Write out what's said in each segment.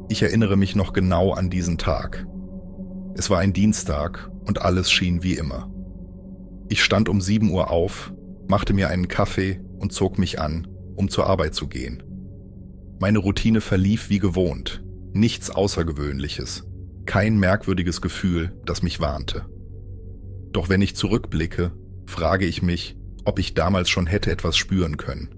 Ich erinnere mich noch genau an diesen Tag. Es war ein Dienstag und alles schien wie immer. Ich stand um 7 Uhr auf, machte mir einen Kaffee und zog mich an, um zur Arbeit zu gehen. Meine Routine verlief wie gewohnt, nichts Außergewöhnliches, kein merkwürdiges Gefühl, das mich warnte. Doch wenn ich zurückblicke, frage ich mich, ob ich damals schon hätte etwas spüren können.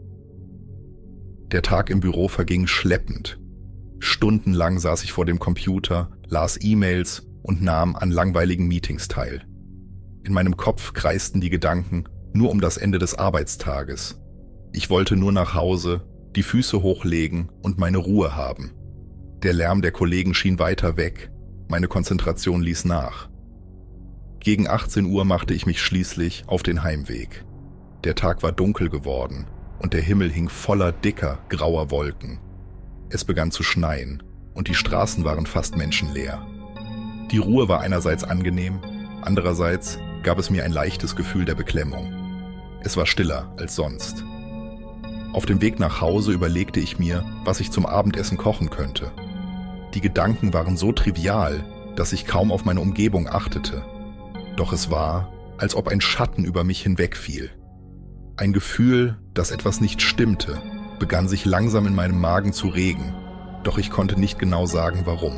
Der Tag im Büro verging schleppend. Stundenlang saß ich vor dem Computer, las E-Mails und nahm an langweiligen Meetings teil. In meinem Kopf kreisten die Gedanken nur um das Ende des Arbeitstages. Ich wollte nur nach Hause, die Füße hochlegen und meine Ruhe haben. Der Lärm der Kollegen schien weiter weg, meine Konzentration ließ nach. Gegen 18 Uhr machte ich mich schließlich auf den Heimweg. Der Tag war dunkel geworden und der Himmel hing voller dicker, grauer Wolken. Es begann zu schneien und die Straßen waren fast menschenleer. Die Ruhe war einerseits angenehm, andererseits gab es mir ein leichtes Gefühl der Beklemmung. Es war stiller als sonst. Auf dem Weg nach Hause überlegte ich mir, was ich zum Abendessen kochen könnte. Die Gedanken waren so trivial, dass ich kaum auf meine Umgebung achtete. Doch es war, als ob ein Schatten über mich hinwegfiel. Ein Gefühl, dass etwas nicht stimmte, begann sich langsam in meinem Magen zu regen, doch ich konnte nicht genau sagen, warum.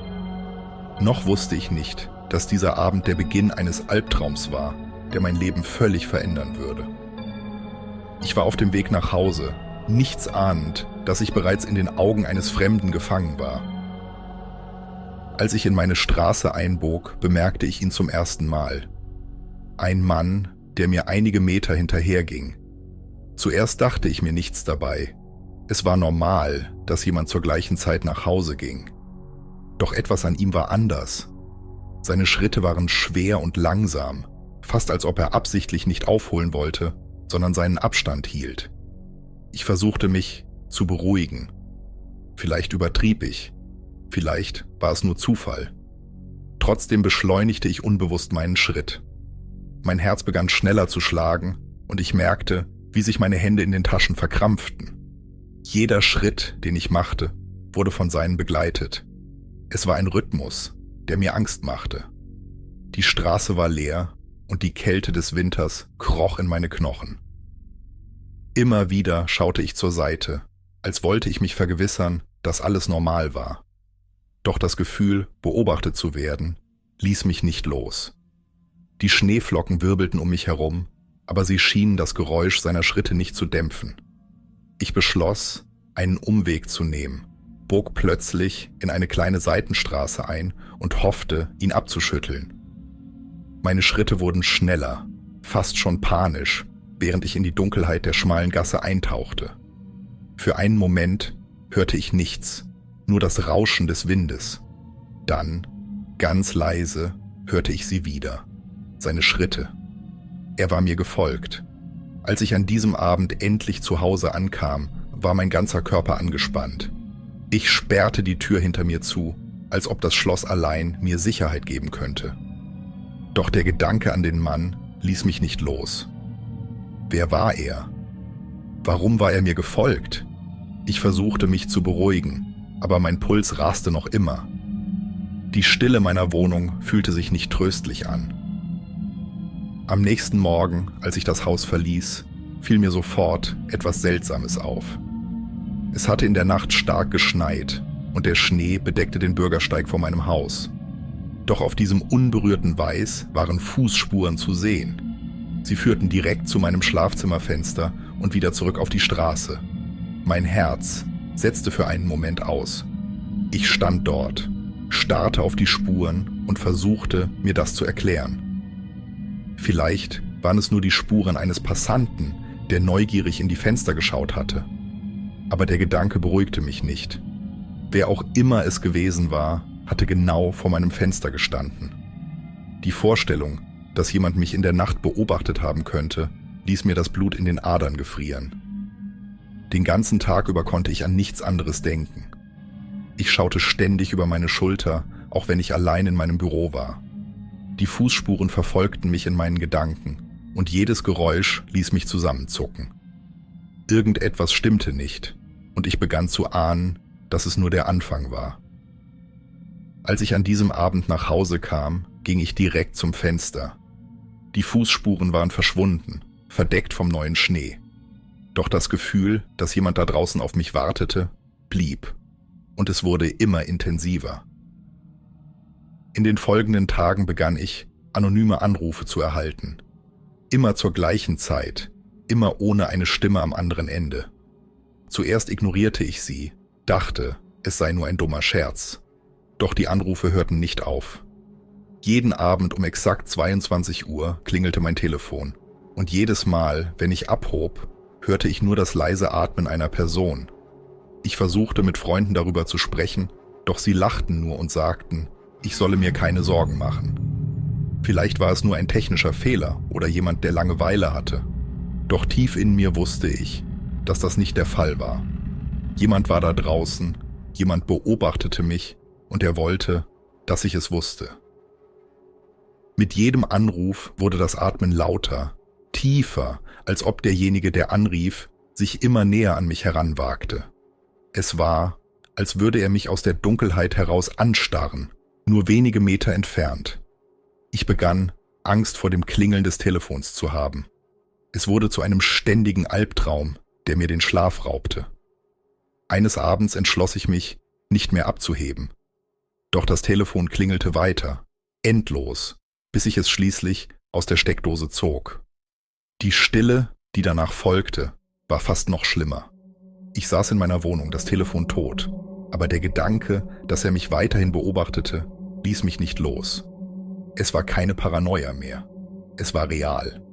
Noch wusste ich nicht, dass dieser Abend der Beginn eines Albtraums war, der mein Leben völlig verändern würde. Ich war auf dem Weg nach Hause, nichts ahnend, dass ich bereits in den Augen eines Fremden gefangen war. Als ich in meine Straße einbog, bemerkte ich ihn zum ersten Mal. Ein Mann, der mir einige Meter hinterherging. Zuerst dachte ich mir nichts dabei. Es war normal, dass jemand zur gleichen Zeit nach Hause ging. Doch etwas an ihm war anders. Seine Schritte waren schwer und langsam, fast als ob er absichtlich nicht aufholen wollte, sondern seinen Abstand hielt. Ich versuchte mich zu beruhigen. Vielleicht übertrieb ich, vielleicht war es nur Zufall. Trotzdem beschleunigte ich unbewusst meinen Schritt. Mein Herz begann schneller zu schlagen und ich merkte, wie sich meine Hände in den Taschen verkrampften. Jeder Schritt, den ich machte, wurde von seinen begleitet. Es war ein Rhythmus, der mir Angst machte. Die Straße war leer und die Kälte des Winters kroch in meine Knochen. Immer wieder schaute ich zur Seite, als wollte ich mich vergewissern, dass alles normal war. Doch das Gefühl, beobachtet zu werden, ließ mich nicht los. Die Schneeflocken wirbelten um mich herum, aber sie schienen das Geräusch seiner Schritte nicht zu dämpfen. Ich beschloss, einen Umweg zu nehmen, bog plötzlich in eine kleine Seitenstraße ein und hoffte, ihn abzuschütteln. Meine Schritte wurden schneller, fast schon panisch, während ich in die Dunkelheit der schmalen Gasse eintauchte. Für einen Moment hörte ich nichts, nur das Rauschen des Windes. Dann, ganz leise, hörte ich sie wieder, seine Schritte. Er war mir gefolgt. Als ich an diesem Abend endlich zu Hause ankam, war mein ganzer Körper angespannt. Ich sperrte die Tür hinter mir zu, als ob das Schloss allein mir Sicherheit geben könnte. Doch der Gedanke an den Mann ließ mich nicht los. Wer war er? Warum war er mir gefolgt? Ich versuchte mich zu beruhigen, aber mein Puls raste noch immer. Die Stille meiner Wohnung fühlte sich nicht tröstlich an. Am nächsten Morgen, als ich das Haus verließ, fiel mir sofort etwas Seltsames auf. Es hatte in der Nacht stark geschneit und der Schnee bedeckte den Bürgersteig vor meinem Haus. Doch auf diesem unberührten Weiß waren Fußspuren zu sehen. Sie führten direkt zu meinem Schlafzimmerfenster und wieder zurück auf die Straße. Mein Herz setzte für einen Moment aus. Ich stand dort, starrte auf die Spuren und versuchte, mir das zu erklären. Vielleicht waren es nur die Spuren eines Passanten, der neugierig in die Fenster geschaut hatte. Aber der Gedanke beruhigte mich nicht. Wer auch immer es gewesen war, hatte genau vor meinem Fenster gestanden. Die Vorstellung, dass jemand mich in der Nacht beobachtet haben könnte, ließ mir das Blut in den Adern gefrieren. Den ganzen Tag über konnte ich an nichts anderes denken. Ich schaute ständig über meine Schulter, auch wenn ich allein in meinem Büro war. Die Fußspuren verfolgten mich in meinen Gedanken und jedes Geräusch ließ mich zusammenzucken. Irgendetwas stimmte nicht und ich begann zu ahnen, dass es nur der Anfang war. Als ich an diesem Abend nach Hause kam, ging ich direkt zum Fenster. Die Fußspuren waren verschwunden, verdeckt vom neuen Schnee. Doch das Gefühl, dass jemand da draußen auf mich wartete, blieb. Und es wurde immer intensiver. In den folgenden Tagen begann ich, anonyme Anrufe zu erhalten. Immer zur gleichen Zeit, immer ohne eine Stimme am anderen Ende. Zuerst ignorierte ich sie, dachte, es sei nur ein dummer Scherz. Doch die Anrufe hörten nicht auf. Jeden Abend um exakt 22 Uhr klingelte mein Telefon. Und jedes Mal, wenn ich abhob, hörte ich nur das leise Atmen einer Person. Ich versuchte mit Freunden darüber zu sprechen, doch sie lachten nur und sagten, ich solle mir keine Sorgen machen. Vielleicht war es nur ein technischer Fehler oder jemand, der Langeweile hatte. Doch tief in mir wusste ich, dass das nicht der Fall war. Jemand war da draußen, jemand beobachtete mich und er wollte, dass ich es wusste. Mit jedem Anruf wurde das Atmen lauter, tiefer, als ob derjenige, der anrief, sich immer näher an mich heranwagte. Es war, als würde er mich aus der Dunkelheit heraus anstarren, nur wenige Meter entfernt. Ich begann, Angst vor dem Klingeln des Telefons zu haben. Es wurde zu einem ständigen Albtraum, der mir den Schlaf raubte. Eines Abends entschloss ich mich, nicht mehr abzuheben. Doch das Telefon klingelte weiter, endlos, bis ich es schließlich aus der Steckdose zog. Die Stille, die danach folgte, war fast noch schlimmer. Ich saß in meiner Wohnung, das Telefon tot, aber der Gedanke, dass er mich weiterhin beobachtete, ließ mich nicht los. Es war keine Paranoia mehr. Es war real.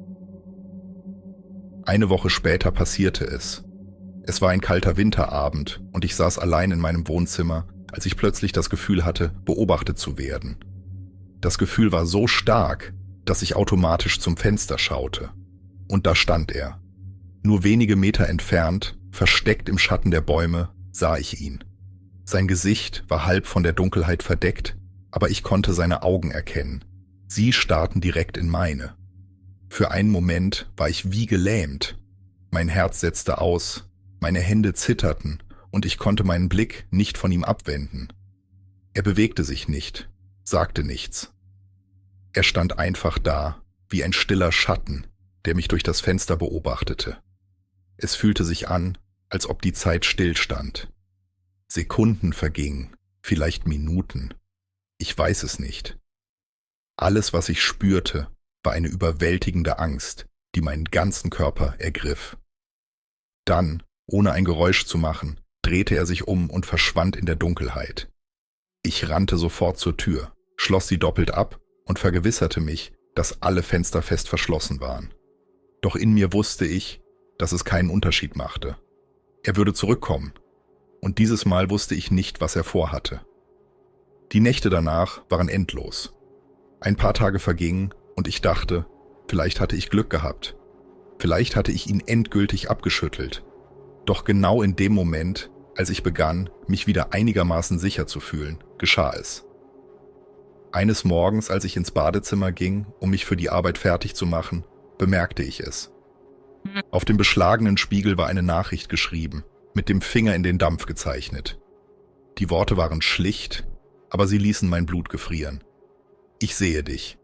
Eine Woche später passierte es. Es war ein kalter Winterabend und ich saß allein in meinem Wohnzimmer, als ich plötzlich das Gefühl hatte, beobachtet zu werden. Das Gefühl war so stark, dass ich automatisch zum Fenster schaute. Und da stand er. Nur wenige Meter entfernt, versteckt im Schatten der Bäume, sah ich ihn. Sein Gesicht war halb von der Dunkelheit verdeckt, aber ich konnte seine Augen erkennen. Sie starrten direkt in meine. Für einen Moment war ich wie gelähmt. Mein Herz setzte aus, meine Hände zitterten und ich konnte meinen Blick nicht von ihm abwenden. Er bewegte sich nicht, sagte nichts. Er stand einfach da, wie ein stiller Schatten, der mich durch das Fenster beobachtete. Es fühlte sich an, als ob die Zeit stillstand. Sekunden vergingen, vielleicht Minuten. Ich weiß es nicht. Alles, was ich spürte, war eine überwältigende Angst, die meinen ganzen Körper ergriff. Dann, ohne ein Geräusch zu machen, drehte er sich um und verschwand in der Dunkelheit. Ich rannte sofort zur Tür, schloss sie doppelt ab und vergewisserte mich, dass alle Fenster fest verschlossen waren. Doch in mir wusste ich, dass es keinen Unterschied machte. Er würde zurückkommen. Und dieses Mal wusste ich nicht, was er vorhatte. Die Nächte danach waren endlos. Ein paar Tage vergingen und ich dachte, vielleicht hatte ich Glück gehabt. Vielleicht hatte ich ihn endgültig abgeschüttelt. Doch genau in dem Moment, als ich begann, mich wieder einigermaßen sicher zu fühlen, geschah es. Eines Morgens, als ich ins Badezimmer ging, um mich für die Arbeit fertig zu machen, bemerkte ich es. Auf dem beschlagenen Spiegel war eine Nachricht geschrieben, mit dem Finger in den Dampf gezeichnet. Die Worte waren schlicht, aber sie ließen mein Blut gefrieren. Ich sehe dich.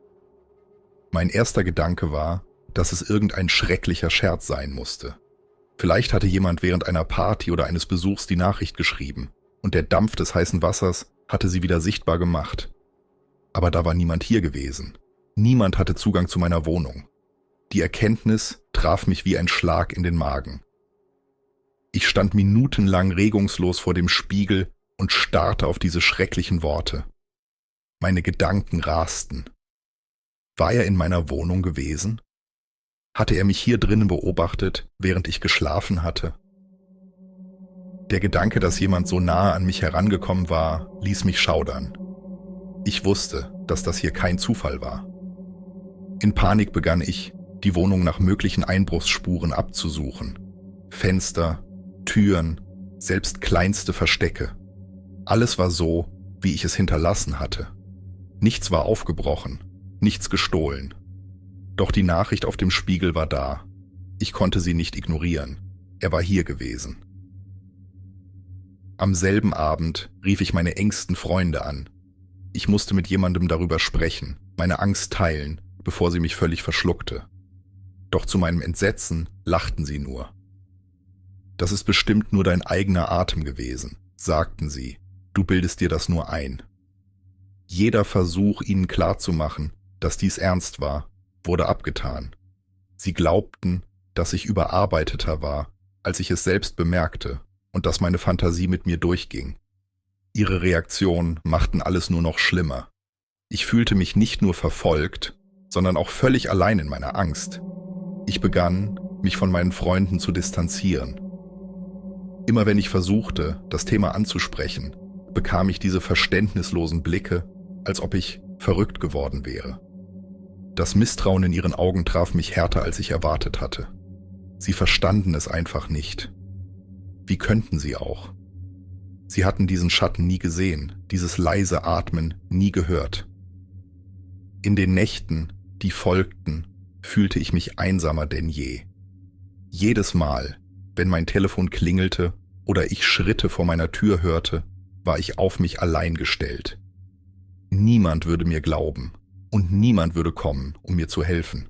Mein erster Gedanke war, dass es irgendein schrecklicher Scherz sein musste. Vielleicht hatte jemand während einer Party oder eines Besuchs die Nachricht geschrieben und der Dampf des heißen Wassers hatte sie wieder sichtbar gemacht. Aber da war niemand hier gewesen. Niemand hatte Zugang zu meiner Wohnung. Die Erkenntnis traf mich wie ein Schlag in den Magen. Ich stand minutenlang regungslos vor dem Spiegel und starrte auf diese schrecklichen Worte. Meine Gedanken rasten. War er in meiner Wohnung gewesen? Hatte er mich hier drinnen beobachtet, während ich geschlafen hatte? Der Gedanke, dass jemand so nahe an mich herangekommen war, ließ mich schaudern. Ich wusste, dass das hier kein Zufall war. In Panik begann ich, die Wohnung nach möglichen Einbruchsspuren abzusuchen. Fenster, Türen, selbst kleinste Verstecke. Alles war so, wie ich es hinterlassen hatte. Nichts war aufgebrochen, nichts gestohlen. Doch die Nachricht auf dem Spiegel war da. Ich konnte sie nicht ignorieren. Er war hier gewesen. Am selben Abend rief ich meine engsten Freunde an. Ich musste mit jemandem darüber sprechen, meine Angst teilen, bevor sie mich völlig verschluckte. Doch zu meinem Entsetzen lachten sie nur. Das ist bestimmt nur dein eigener Atem gewesen, sagten sie. Du bildest dir das nur ein. Jeder Versuch, ihnen klarzumachen, dass dies ernst war, wurde abgetan. Sie glaubten, dass ich überarbeiteter war, als ich es selbst bemerkte und dass meine Fantasie mit mir durchging. Ihre Reaktionen machten alles nur noch schlimmer. Ich fühlte mich nicht nur verfolgt, sondern auch völlig allein in meiner Angst. Ich begann, mich von meinen Freunden zu distanzieren. Immer wenn ich versuchte, das Thema anzusprechen, bekam ich diese verständnislosen Blicke, als ob ich verrückt geworden wäre. Das Misstrauen in ihren Augen traf mich härter, als ich erwartet hatte. Sie verstanden es einfach nicht. Wie könnten sie auch? Sie hatten diesen Schatten nie gesehen, dieses leise Atmen nie gehört. In den Nächten, die folgten, fühlte ich mich einsamer denn je. Jedes Mal, wenn mein Telefon klingelte oder ich Schritte vor meiner Tür hörte, war ich auf mich allein gestellt. Niemand würde mir glauben und niemand würde kommen, um mir zu helfen.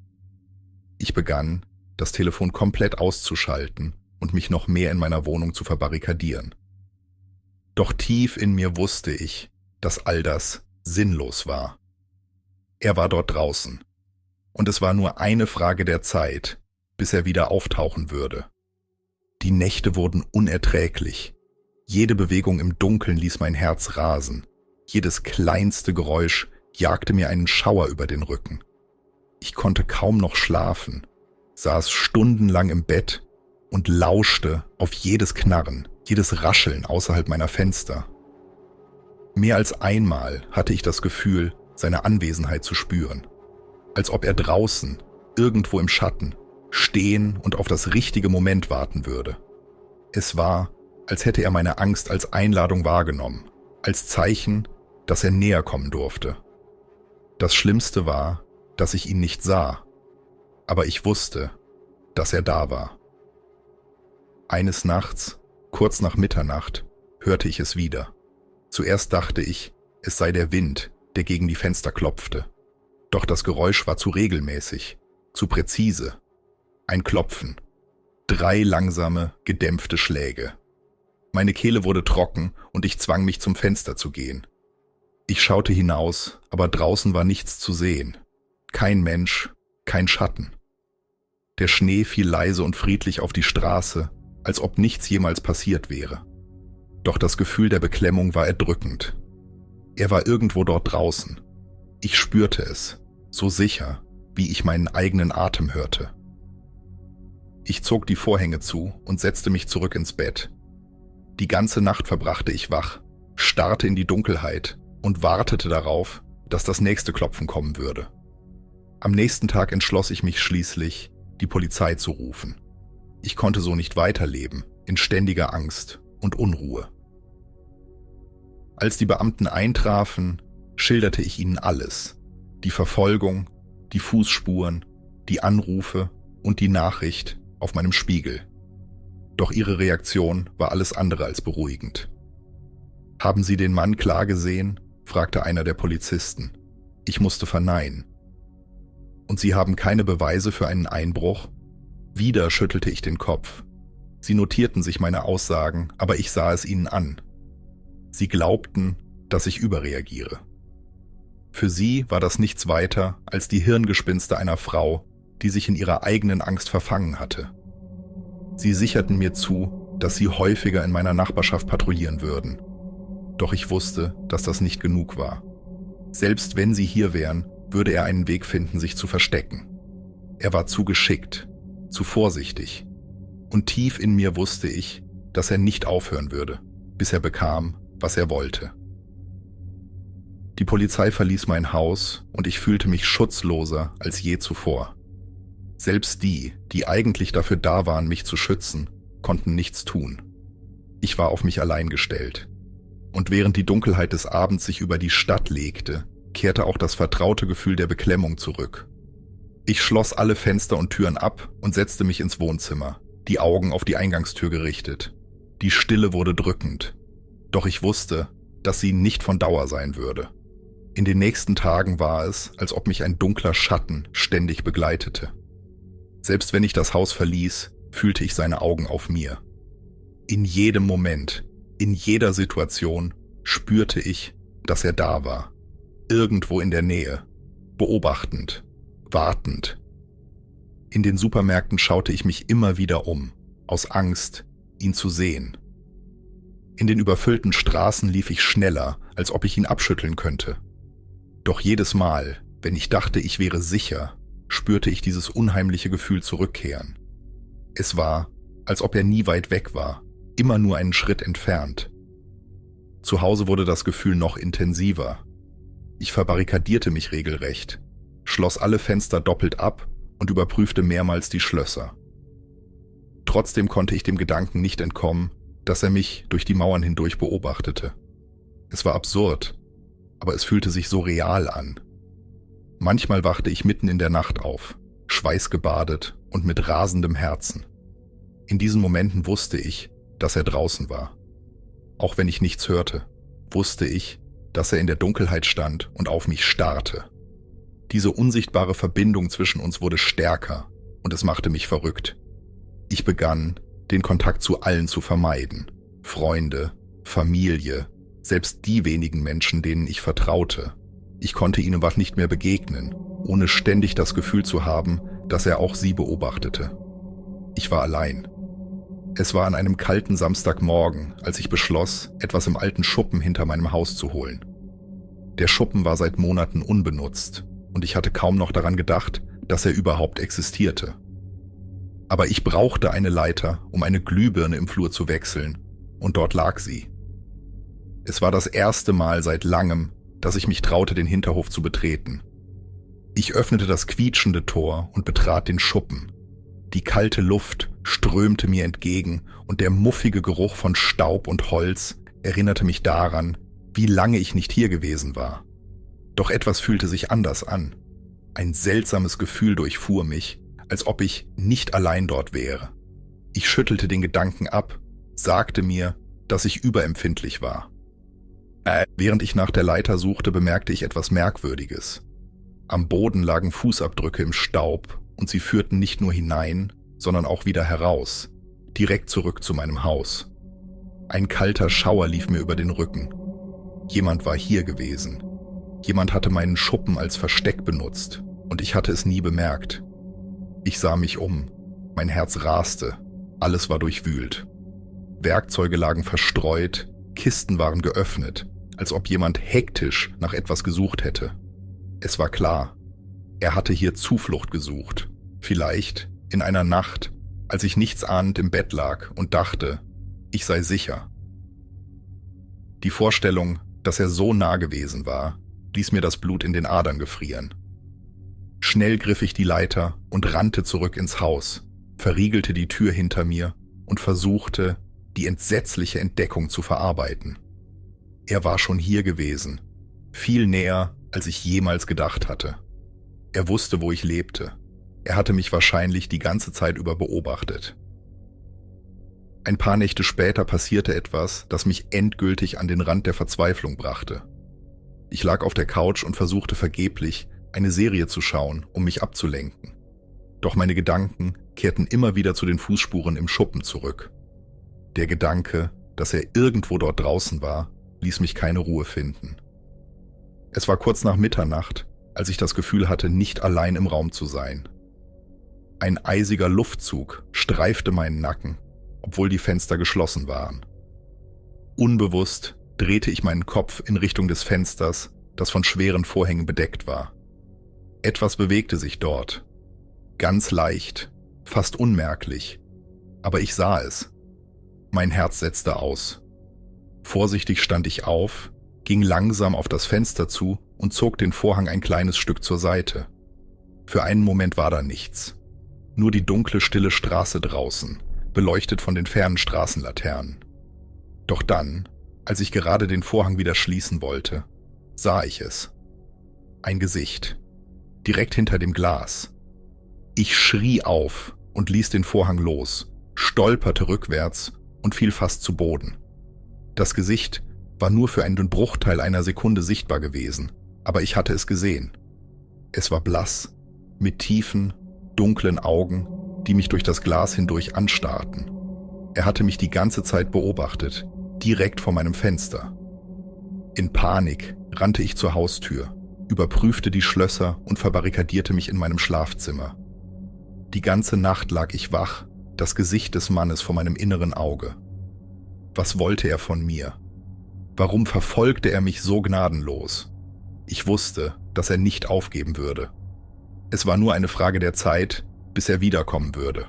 Ich begann, das Telefon komplett auszuschalten und mich noch mehr in meiner Wohnung zu verbarrikadieren. Doch tief in mir wusste ich, dass all das sinnlos war. Er war dort draußen, und es war nur eine Frage der Zeit, bis er wieder auftauchen würde. Die Nächte wurden unerträglich. Jede Bewegung im Dunkeln ließ mein Herz rasen. Jedes kleinste Geräusch jagte mir einen Schauer über den Rücken. Ich konnte kaum noch schlafen, saß stundenlang im Bett und lauschte auf jedes Knarren, jedes Rascheln außerhalb meiner Fenster. Mehr als einmal hatte ich das Gefühl, seine Anwesenheit zu spüren, als ob er draußen, irgendwo im Schatten, stehen und auf das richtige Moment warten würde. Es war, als hätte er meine Angst als Einladung wahrgenommen, als Zeichen, dass er näher kommen durfte. Das Schlimmste war, dass ich ihn nicht sah, aber ich wusste, dass er da war. Eines Nachts, kurz nach Mitternacht, hörte ich es wieder. Zuerst dachte ich, es sei der Wind, der gegen die Fenster klopfte. Doch das Geräusch war zu regelmäßig, zu präzise. Ein Klopfen. 3 langsame, gedämpfte Schläge. Meine Kehle wurde trocken und ich zwang mich zum Fenster zu gehen. Ich schaute hinaus, aber draußen war nichts zu sehen. Kein Mensch, kein Schatten. Der Schnee fiel leise und friedlich auf die Straße, als ob nichts jemals passiert wäre. Doch das Gefühl der Beklemmung war erdrückend. Er war irgendwo dort draußen. Ich spürte es, so sicher, wie ich meinen eigenen Atem hörte. Ich zog die Vorhänge zu und setzte mich zurück ins Bett. Die ganze Nacht verbrachte ich wach, starrte in die Dunkelheit und wartete darauf, dass das nächste Klopfen kommen würde. Am nächsten Tag entschloss ich mich schließlich, die Polizei zu rufen. Ich konnte so nicht weiterleben, in ständiger Angst und Unruhe. Als die Beamten eintrafen, schilderte ich ihnen alles. Die Verfolgung, die Fußspuren, die Anrufe und die Nachricht auf meinem Spiegel. Doch ihre Reaktion war alles andere als beruhigend. »Haben Sie den Mann klar gesehen?« fragte einer der Polizisten. Ich musste verneinen. »Und Sie haben keine Beweise für einen Einbruch?« Wieder schüttelte ich den Kopf. Sie notierten sich meine Aussagen, aber ich sah es ihnen an. Sie glaubten, dass ich überreagiere. Für sie war das nichts weiter als die Hirngespinste einer Frau, die sich in ihrer eigenen Angst verfangen hatte. Sie sicherten mir zu, dass sie häufiger in meiner Nachbarschaft patrouillieren würden. Doch ich wusste, dass das nicht genug war. Selbst wenn sie hier wären, würde er einen Weg finden, sich zu verstecken. Er war zu geschickt, zu vorsichtig. Und tief in mir wusste ich, dass er nicht aufhören würde, bis er bekam, was er wollte. Die Polizei verließ mein Haus und ich fühlte mich schutzloser als je zuvor. Selbst die, die eigentlich dafür da waren, mich zu schützen, konnten nichts tun. Ich war auf mich allein gestellt. Und während die Dunkelheit des Abends sich über die Stadt legte, kehrte auch das vertraute Gefühl der Beklemmung zurück. Ich schloss alle Fenster und Türen ab und setzte mich ins Wohnzimmer, die Augen auf die Eingangstür gerichtet. Die Stille wurde drückend, doch ich wusste, dass sie nicht von Dauer sein würde. In den nächsten Tagen war es, als ob mich ein dunkler Schatten ständig begleitete. Selbst wenn ich das Haus verließ, fühlte ich seine Augen auf mir. In jedem Moment, in jeder Situation spürte ich, dass er da war. Irgendwo in der Nähe, beobachtend, wartend. In den Supermärkten schaute ich mich immer wieder um, aus Angst, ihn zu sehen. In den überfüllten Straßen lief ich schneller, als ob ich ihn abschütteln könnte. Doch jedes Mal, wenn ich dachte, ich wäre sicher, spürte ich dieses unheimliche Gefühl zurückkehren. Es war, als ob er nie weit weg war, immer nur einen Schritt entfernt. Zu Hause wurde das Gefühl noch intensiver. Ich verbarrikadierte mich regelrecht, schloss alle Fenster doppelt ab und überprüfte mehrmals die Schlösser. Trotzdem konnte ich dem Gedanken nicht entkommen, dass er mich durch die Mauern hindurch beobachtete. Es war absurd, aber es fühlte sich so real an. Manchmal wachte ich mitten in der Nacht auf, schweißgebadet und mit rasendem Herzen. In diesen Momenten wusste ich, dass er draußen war. Auch wenn ich nichts hörte, wusste ich, dass er in der Dunkelheit stand und auf mich starrte. Diese unsichtbare Verbindung zwischen uns wurde stärker und es machte mich verrückt. Ich begann, den Kontakt zu allen zu vermeiden. Freunde, Familie, selbst die wenigen Menschen, denen ich vertraute. Ich konnte ihnen nicht mehr begegnen, ohne ständig das Gefühl zu haben, dass er auch sie beobachtete. Ich war allein. Es war an einem kalten Samstagmorgen, als ich beschloss, etwas im alten Schuppen hinter meinem Haus zu holen. Der Schuppen war seit Monaten unbenutzt und ich hatte kaum noch daran gedacht, dass er überhaupt existierte. Aber ich brauchte eine Leiter, um eine Glühbirne im Flur zu wechseln, und dort lag sie. Es war das erste Mal seit langem, dass ich mich traute, den Hinterhof zu betreten. Ich öffnete das quietschende Tor und betrat den Schuppen. Die kalte Luft strömte mir entgegen und der muffige Geruch von Staub und Holz erinnerte mich daran, wie lange ich nicht hier gewesen war. Doch etwas fühlte sich anders an. Ein seltsames Gefühl durchfuhr mich, als ob ich nicht allein dort wäre. Ich schüttelte den Gedanken ab, sagte mir, dass ich überempfindlich war. Während ich nach der Leiter suchte, bemerkte ich etwas Merkwürdiges. Am Boden lagen Fußabdrücke im Staub und sie führten nicht nur hinein, sondern auch wieder heraus, direkt zurück zu meinem Haus. Ein kalter Schauer lief mir über den Rücken. Jemand war hier gewesen. Jemand hatte meinen Schuppen als Versteck benutzt und ich hatte es nie bemerkt. Ich sah mich um. Mein Herz raste. Alles war durchwühlt. Werkzeuge lagen verstreut, Kisten waren geöffnet, als ob jemand hektisch nach etwas gesucht hätte. Es war klar, er hatte hier Zuflucht gesucht. Vielleicht in einer Nacht, als ich nichtsahnend im Bett lag und dachte, ich sei sicher. Die Vorstellung, dass er so nah gewesen war, ließ mir das Blut in den Adern gefrieren. Schnell griff ich die Leiter und rannte zurück ins Haus, verriegelte die Tür hinter mir und versuchte, die entsetzliche Entdeckung zu verarbeiten. Er war schon hier gewesen, viel näher, als ich jemals gedacht hatte. Er wusste, wo ich lebte. Er hatte mich wahrscheinlich die ganze Zeit über beobachtet. Ein paar Nächte später passierte etwas, das mich endgültig an den Rand der Verzweiflung brachte. Ich lag auf der Couch und versuchte vergeblich, eine Serie zu schauen, um mich abzulenken. Doch meine Gedanken kehrten immer wieder zu den Fußspuren im Schuppen zurück. Der Gedanke, dass er irgendwo dort draußen war, ließ mich keine Ruhe finden. Es war kurz nach Mitternacht, als ich das Gefühl hatte, nicht allein im Raum zu sein. Ein eisiger Luftzug streifte meinen Nacken, obwohl die Fenster geschlossen waren. Unbewusst drehte ich meinen Kopf in Richtung des Fensters, das von schweren Vorhängen bedeckt war. Etwas bewegte sich dort. Ganz leicht, fast unmerklich, aber ich sah es. Mein Herz setzte aus. Vorsichtig stand ich auf, ging langsam auf das Fenster zu und zog den Vorhang ein kleines Stück zur Seite. Für einen Moment war da nichts. Nur die dunkle, stille Straße draußen, beleuchtet von den fernen Straßenlaternen. Doch dann, als ich gerade den Vorhang wieder schließen wollte, sah ich es. Ein Gesicht. Direkt hinter dem Glas. Ich schrie auf und ließ den Vorhang los, stolperte rückwärts und fiel fast zu Boden. Das Gesicht war nur für einen Bruchteil einer Sekunde sichtbar gewesen, aber ich hatte es gesehen. Es war blass, mit tiefen, dunklen Augen, die mich durch das Glas hindurch anstarrten. Er hatte mich die ganze Zeit beobachtet, direkt vor meinem Fenster. In Panik rannte ich zur Haustür, überprüfte die Schlösser und verbarrikadierte mich in meinem Schlafzimmer. Die ganze Nacht lag ich wach, das Gesicht des Mannes vor meinem inneren Auge. Was wollte er von mir? Warum verfolgte er mich so gnadenlos? Ich wusste, dass er nicht aufgeben würde. Es war nur eine Frage der Zeit, bis er wiederkommen würde.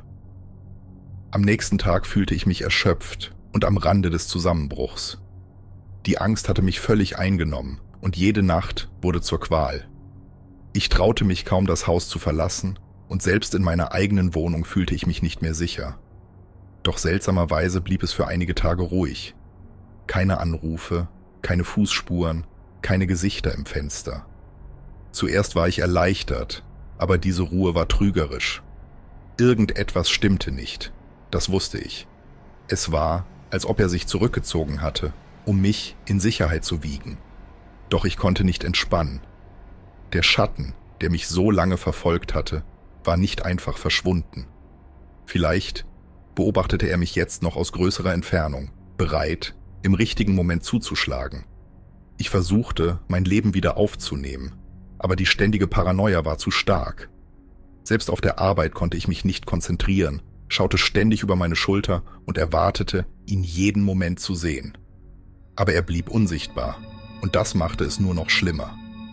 Am nächsten Tag fühlte ich mich erschöpft und am Rande des Zusammenbruchs. Die Angst hatte mich völlig eingenommen und jede Nacht wurde zur Qual. Ich traute mich kaum, das Haus zu verlassen und selbst in meiner eigenen Wohnung fühlte ich mich nicht mehr sicher. Doch seltsamerweise blieb es für einige Tage ruhig. Keine Anrufe, keine Fußspuren, keine Gesichter im Fenster. Zuerst war ich erleichtert, aber diese Ruhe war trügerisch. Irgendetwas stimmte nicht, das wusste ich. Es war, als ob er sich zurückgezogen hatte, um mich in Sicherheit zu wiegen. Doch ich konnte nicht entspannen. Der Schatten, der mich so lange verfolgt hatte, war nicht einfach verschwunden. Vielleicht beobachtete er mich jetzt noch aus größerer Entfernung, bereit, im richtigen Moment zuzuschlagen. Ich versuchte, mein Leben wieder aufzunehmen, aber die ständige Paranoia war zu stark. Selbst auf der Arbeit konnte ich mich nicht konzentrieren, schaute ständig über meine Schulter und erwartete, ihn jeden Moment zu sehen. Aber er blieb unsichtbar, und das machte es nur noch schlimmer.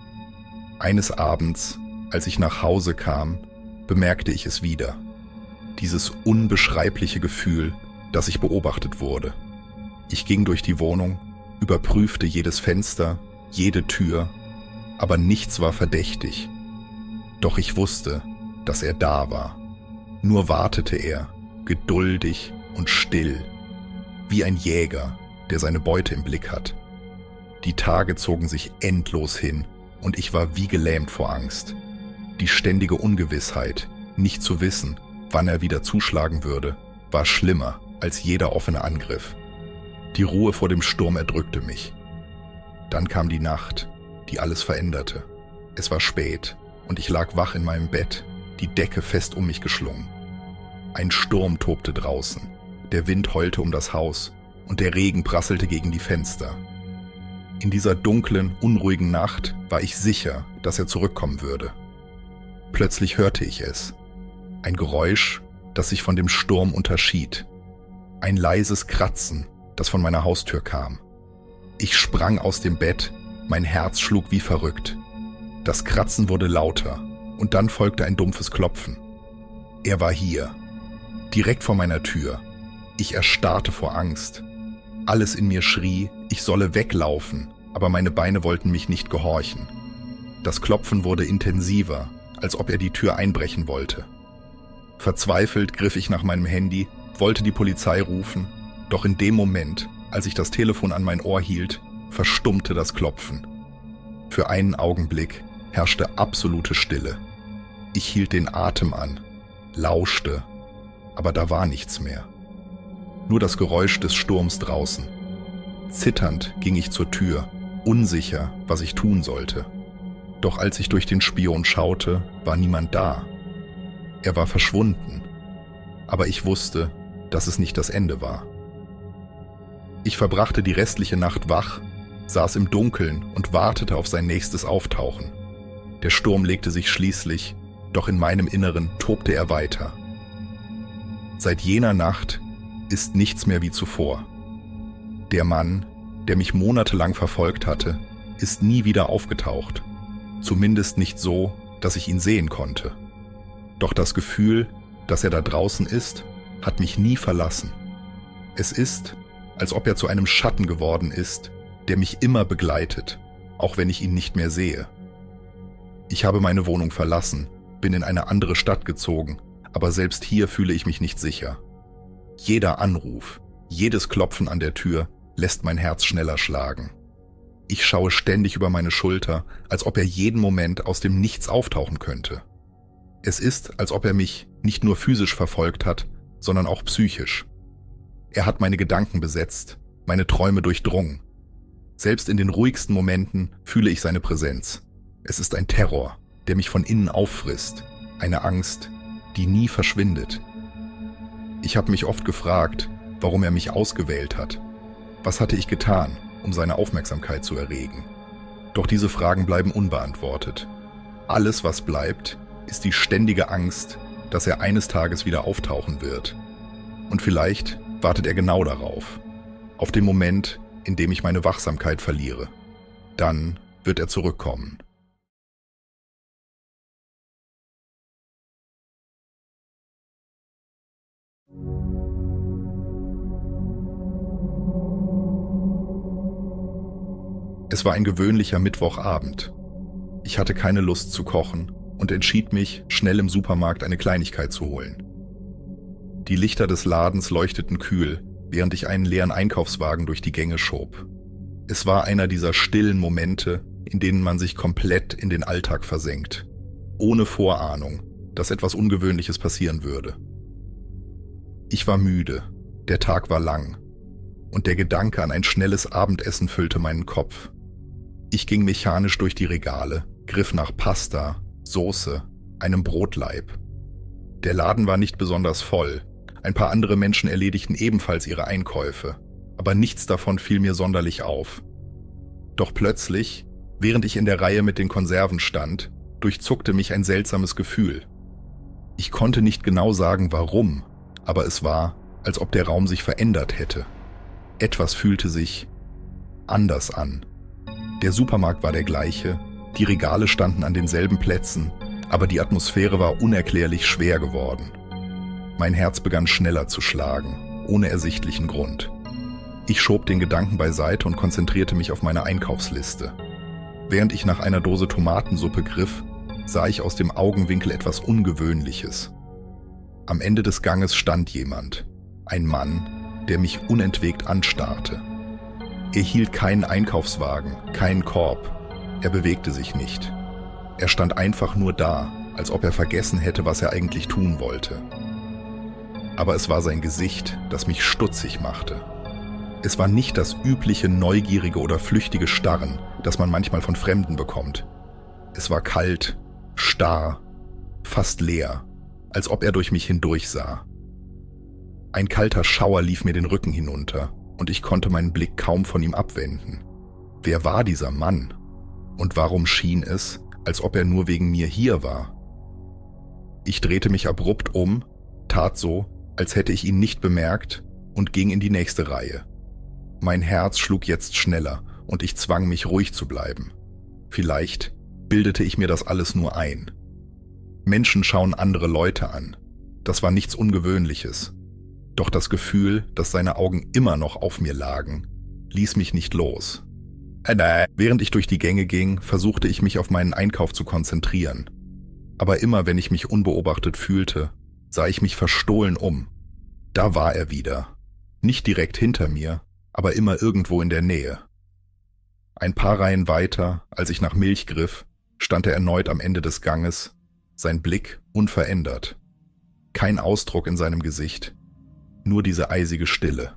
Eines Abends, als ich nach Hause kam, bemerkte ich es wieder. Dieses unbeschreibliche Gefühl, dass ich beobachtet wurde. Ich ging durch die Wohnung, überprüfte jedes Fenster, jede Tür, aber nichts war verdächtig. Doch ich wusste, dass er da war. Nur wartete er, geduldig und still, wie ein Jäger, der seine Beute im Blick hat. Die Tage zogen sich endlos hin und ich war wie gelähmt vor Angst. Die ständige Ungewissheit, nicht zu wissen, wann er wieder zuschlagen würde, war schlimmer als jeder offene Angriff. Die Ruhe vor dem Sturm erdrückte mich. Dann kam die Nacht, die alles veränderte. Es war spät und ich lag wach in meinem Bett, die Decke fest um mich geschlungen. Ein Sturm tobte draußen, der Wind heulte um das Haus und der Regen prasselte gegen die Fenster. In dieser dunklen, unruhigen Nacht war ich sicher, dass er zurückkommen würde. Plötzlich hörte ich es. Ein Geräusch, das sich von dem Sturm unterschied. Ein leises Kratzen, das von meiner Haustür kam. Ich sprang aus dem Bett, mein Herz schlug wie verrückt. Das Kratzen wurde lauter und dann folgte ein dumpfes Klopfen. Er war hier, direkt vor meiner Tür. Ich erstarrte vor Angst. Alles in mir schrie, ich solle weglaufen, aber meine Beine wollten mich nicht gehorchen. Das Klopfen wurde intensiver, als ob er die Tür einbrechen wollte. Verzweifelt griff ich nach meinem Handy, wollte die Polizei rufen, doch in dem Moment, als ich das Telefon an mein Ohr hielt, verstummte das Klopfen. Für einen Augenblick herrschte absolute Stille. Ich hielt den Atem an, lauschte, aber da war nichts mehr. Nur das Geräusch des Sturms draußen. Zitternd ging ich zur Tür, unsicher, was ich tun sollte. Doch als ich durch den Spion schaute, war niemand da. Er war verschwunden, aber ich wusste, dass es nicht das Ende war. Ich verbrachte die restliche Nacht wach, saß im Dunkeln und wartete auf sein nächstes Auftauchen. Der Sturm legte sich schließlich, doch in meinem Inneren tobte er weiter. Seit jener Nacht ist nichts mehr wie zuvor. Der Mann, der mich monatelang verfolgt hatte, ist nie wieder aufgetaucht. Zumindest nicht so, dass ich ihn sehen konnte. Doch das Gefühl, dass er da draußen ist, hat mich nie verlassen. Es ist, als ob er zu einem Schatten geworden ist, der mich immer begleitet, auch wenn ich ihn nicht mehr sehe. Ich habe meine Wohnung verlassen, bin in eine andere Stadt gezogen, aber selbst hier fühle ich mich nicht sicher. Jeder Anruf, jedes Klopfen an der Tür lässt mein Herz schneller schlagen. Ich schaue ständig über meine Schulter, als ob er jeden Moment aus dem Nichts auftauchen könnte. Es ist, als ob er mich nicht nur physisch verfolgt hat, sondern auch psychisch. Er hat meine Gedanken besetzt, meine Träume durchdrungen. Selbst in den ruhigsten Momenten fühle ich seine Präsenz. Es ist ein Terror, der mich von innen auffrisst, eine Angst, die nie verschwindet. Ich habe mich oft gefragt, warum er mich ausgewählt hat. Was hatte ich getan, um seine Aufmerksamkeit zu erregen? Doch diese Fragen bleiben unbeantwortet. Alles, was bleibt, ist die ständige Angst, dass er eines Tages wieder auftauchen wird. Und vielleicht wartet er genau darauf, auf den Moment, in dem ich meine Wachsamkeit verliere. Dann wird er zurückkommen. Es war ein gewöhnlicher Mittwochabend. Ich hatte keine Lust zu kochen und entschied mich, schnell im Supermarkt eine Kleinigkeit zu holen. Die Lichter des Ladens leuchteten kühl, während ich einen leeren Einkaufswagen durch die Gänge schob. Es war einer dieser stillen Momente, in denen man sich komplett in den Alltag versenkt, ohne Vorahnung, dass etwas Ungewöhnliches passieren würde. Ich war müde, der Tag war lang und der Gedanke an ein schnelles Abendessen füllte meinen Kopf. Ich ging mechanisch durch die Regale, griff nach Pasta, Soße, einem Brotlaib. Der Laden war nicht besonders voll. Ein paar andere Menschen erledigten ebenfalls ihre Einkäufe, aber nichts davon fiel mir sonderlich auf. Doch plötzlich, während ich in der Reihe mit den Konserven stand, durchzuckte mich ein seltsames Gefühl. Ich konnte nicht genau sagen, warum, aber es war, als ob der Raum sich verändert hätte. Etwas fühlte sich anders an. Der Supermarkt war der gleiche, die Regale standen an denselben Plätzen, aber die Atmosphäre war unerklärlich schwer geworden. Mein Herz begann schneller zu schlagen, ohne ersichtlichen Grund. Ich schob den Gedanken beiseite und konzentrierte mich auf meine Einkaufsliste. Während ich nach einer Dose Tomatensuppe griff, sah ich aus dem Augenwinkel etwas Ungewöhnliches. Am Ende des Ganges stand jemand, ein Mann, der mich unentwegt anstarrte. Er hielt keinen Einkaufswagen, keinen Korb. Er bewegte sich nicht. Er stand einfach nur da, als ob er vergessen hätte, was er eigentlich tun wollte. Aber es war sein Gesicht, das mich stutzig machte. Es war nicht das übliche neugierige oder flüchtige Starren, das man manchmal von Fremden bekommt. Es war kalt, starr, fast leer, als ob er durch mich hindurch sah. Ein kalter Schauer lief mir den Rücken hinunter und ich konnte meinen Blick kaum von ihm abwenden. Wer war dieser Mann? Und warum schien es, als ob er nur wegen mir hier war? Ich drehte mich abrupt um, tat so, als hätte ich ihn nicht bemerkt und ging in die nächste Reihe. Mein Herz schlug jetzt schneller und ich zwang mich, ruhig zu bleiben. Vielleicht bildete ich mir das alles nur ein. Menschen schauen andere Leute an. Das war nichts Ungewöhnliches. Doch das Gefühl, dass seine Augen immer noch auf mir lagen, ließ mich nicht los. Während ich durch die Gänge ging, versuchte ich mich auf meinen Einkauf zu konzentrieren. Aber immer wenn ich mich unbeobachtet fühlte, sah ich mich verstohlen um. Da war er wieder. Nicht direkt hinter mir, aber immer irgendwo in der Nähe. Ein paar Reihen weiter, als ich nach Milch griff, stand er erneut am Ende des Ganges, sein Blick unverändert. Kein Ausdruck in seinem Gesicht, nur diese eisige Stille.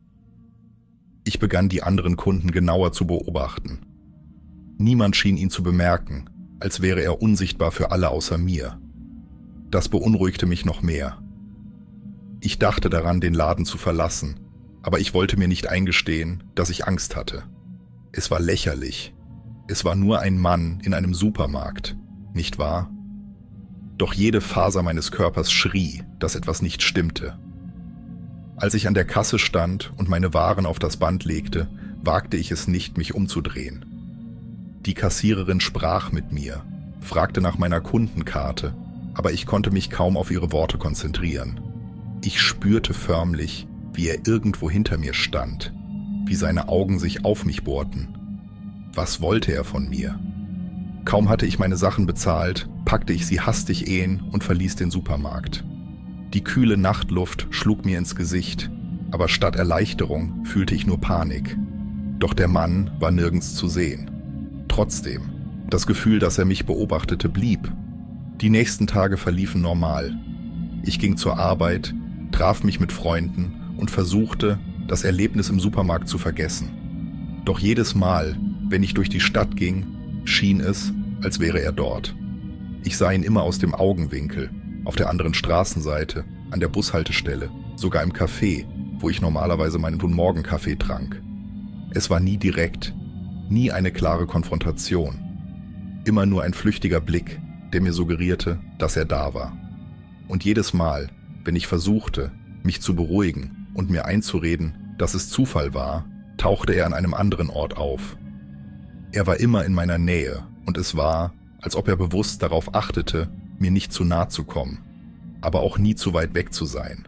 Ich begann die anderen Kunden genauer zu beobachten. Niemand schien ihn zu bemerken, als wäre er unsichtbar für alle außer mir. Das beunruhigte mich noch mehr. Ich dachte daran, den Laden zu verlassen, aber ich wollte mir nicht eingestehen, dass ich Angst hatte. Es war lächerlich. Es war nur ein Mann in einem Supermarkt, nicht wahr? Doch jede Faser meines Körpers schrie, dass etwas nicht stimmte. Als ich an der Kasse stand und meine Waren auf das Band legte, wagte ich es nicht, mich umzudrehen. Die Kassiererin sprach mit mir, fragte nach meiner Kundenkarte, aber ich konnte mich kaum auf ihre Worte konzentrieren. Ich spürte förmlich, wie er irgendwo hinter mir stand, wie seine Augen sich auf mich bohrten. Was wollte er von mir? Kaum hatte ich meine Sachen bezahlt, packte ich sie hastig und verließ den Supermarkt. Die kühle Nachtluft schlug mir ins Gesicht, aber statt Erleichterung fühlte ich nur Panik. Doch der Mann war nirgends zu sehen. Trotzdem, das Gefühl, dass er mich beobachtete, blieb. Die nächsten Tage verliefen normal. Ich ging zur Arbeit, traf mich mit Freunden und versuchte, das Erlebnis im Supermarkt zu vergessen. Doch jedes Mal, wenn ich durch die Stadt ging, schien es, als wäre er dort. Ich sah ihn immer aus dem Augenwinkel, auf der anderen Straßenseite, an der Bushaltestelle, sogar im Café, wo ich normalerweise meinen Guten-Morgen-Kaffee trank. Es war nie direkt, nie eine klare Konfrontation. Immer nur ein flüchtiger Blick, der mir suggerierte, dass er da war. Und jedes Mal, wenn ich versuchte, mich zu beruhigen und mir einzureden, dass es Zufall war, tauchte er an einem anderen Ort auf. Er war immer in meiner Nähe und es war, als ob er bewusst darauf achtete, mir nicht zu nah zu kommen, aber auch nie zu weit weg zu sein.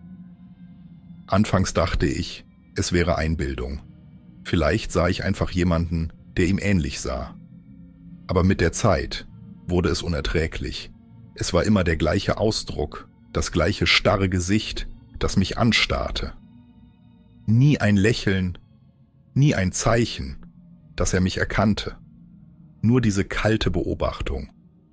Anfangs dachte ich, es wäre Einbildung. Vielleicht sah ich einfach jemanden, der ihm ähnlich sah. Aber mit der Zeit wurde es unerträglich. Es war immer der gleiche Ausdruck, das gleiche starre Gesicht, das mich anstarrte. Nie ein Lächeln, nie ein Zeichen, dass er mich erkannte. Nur diese kalte Beobachtung.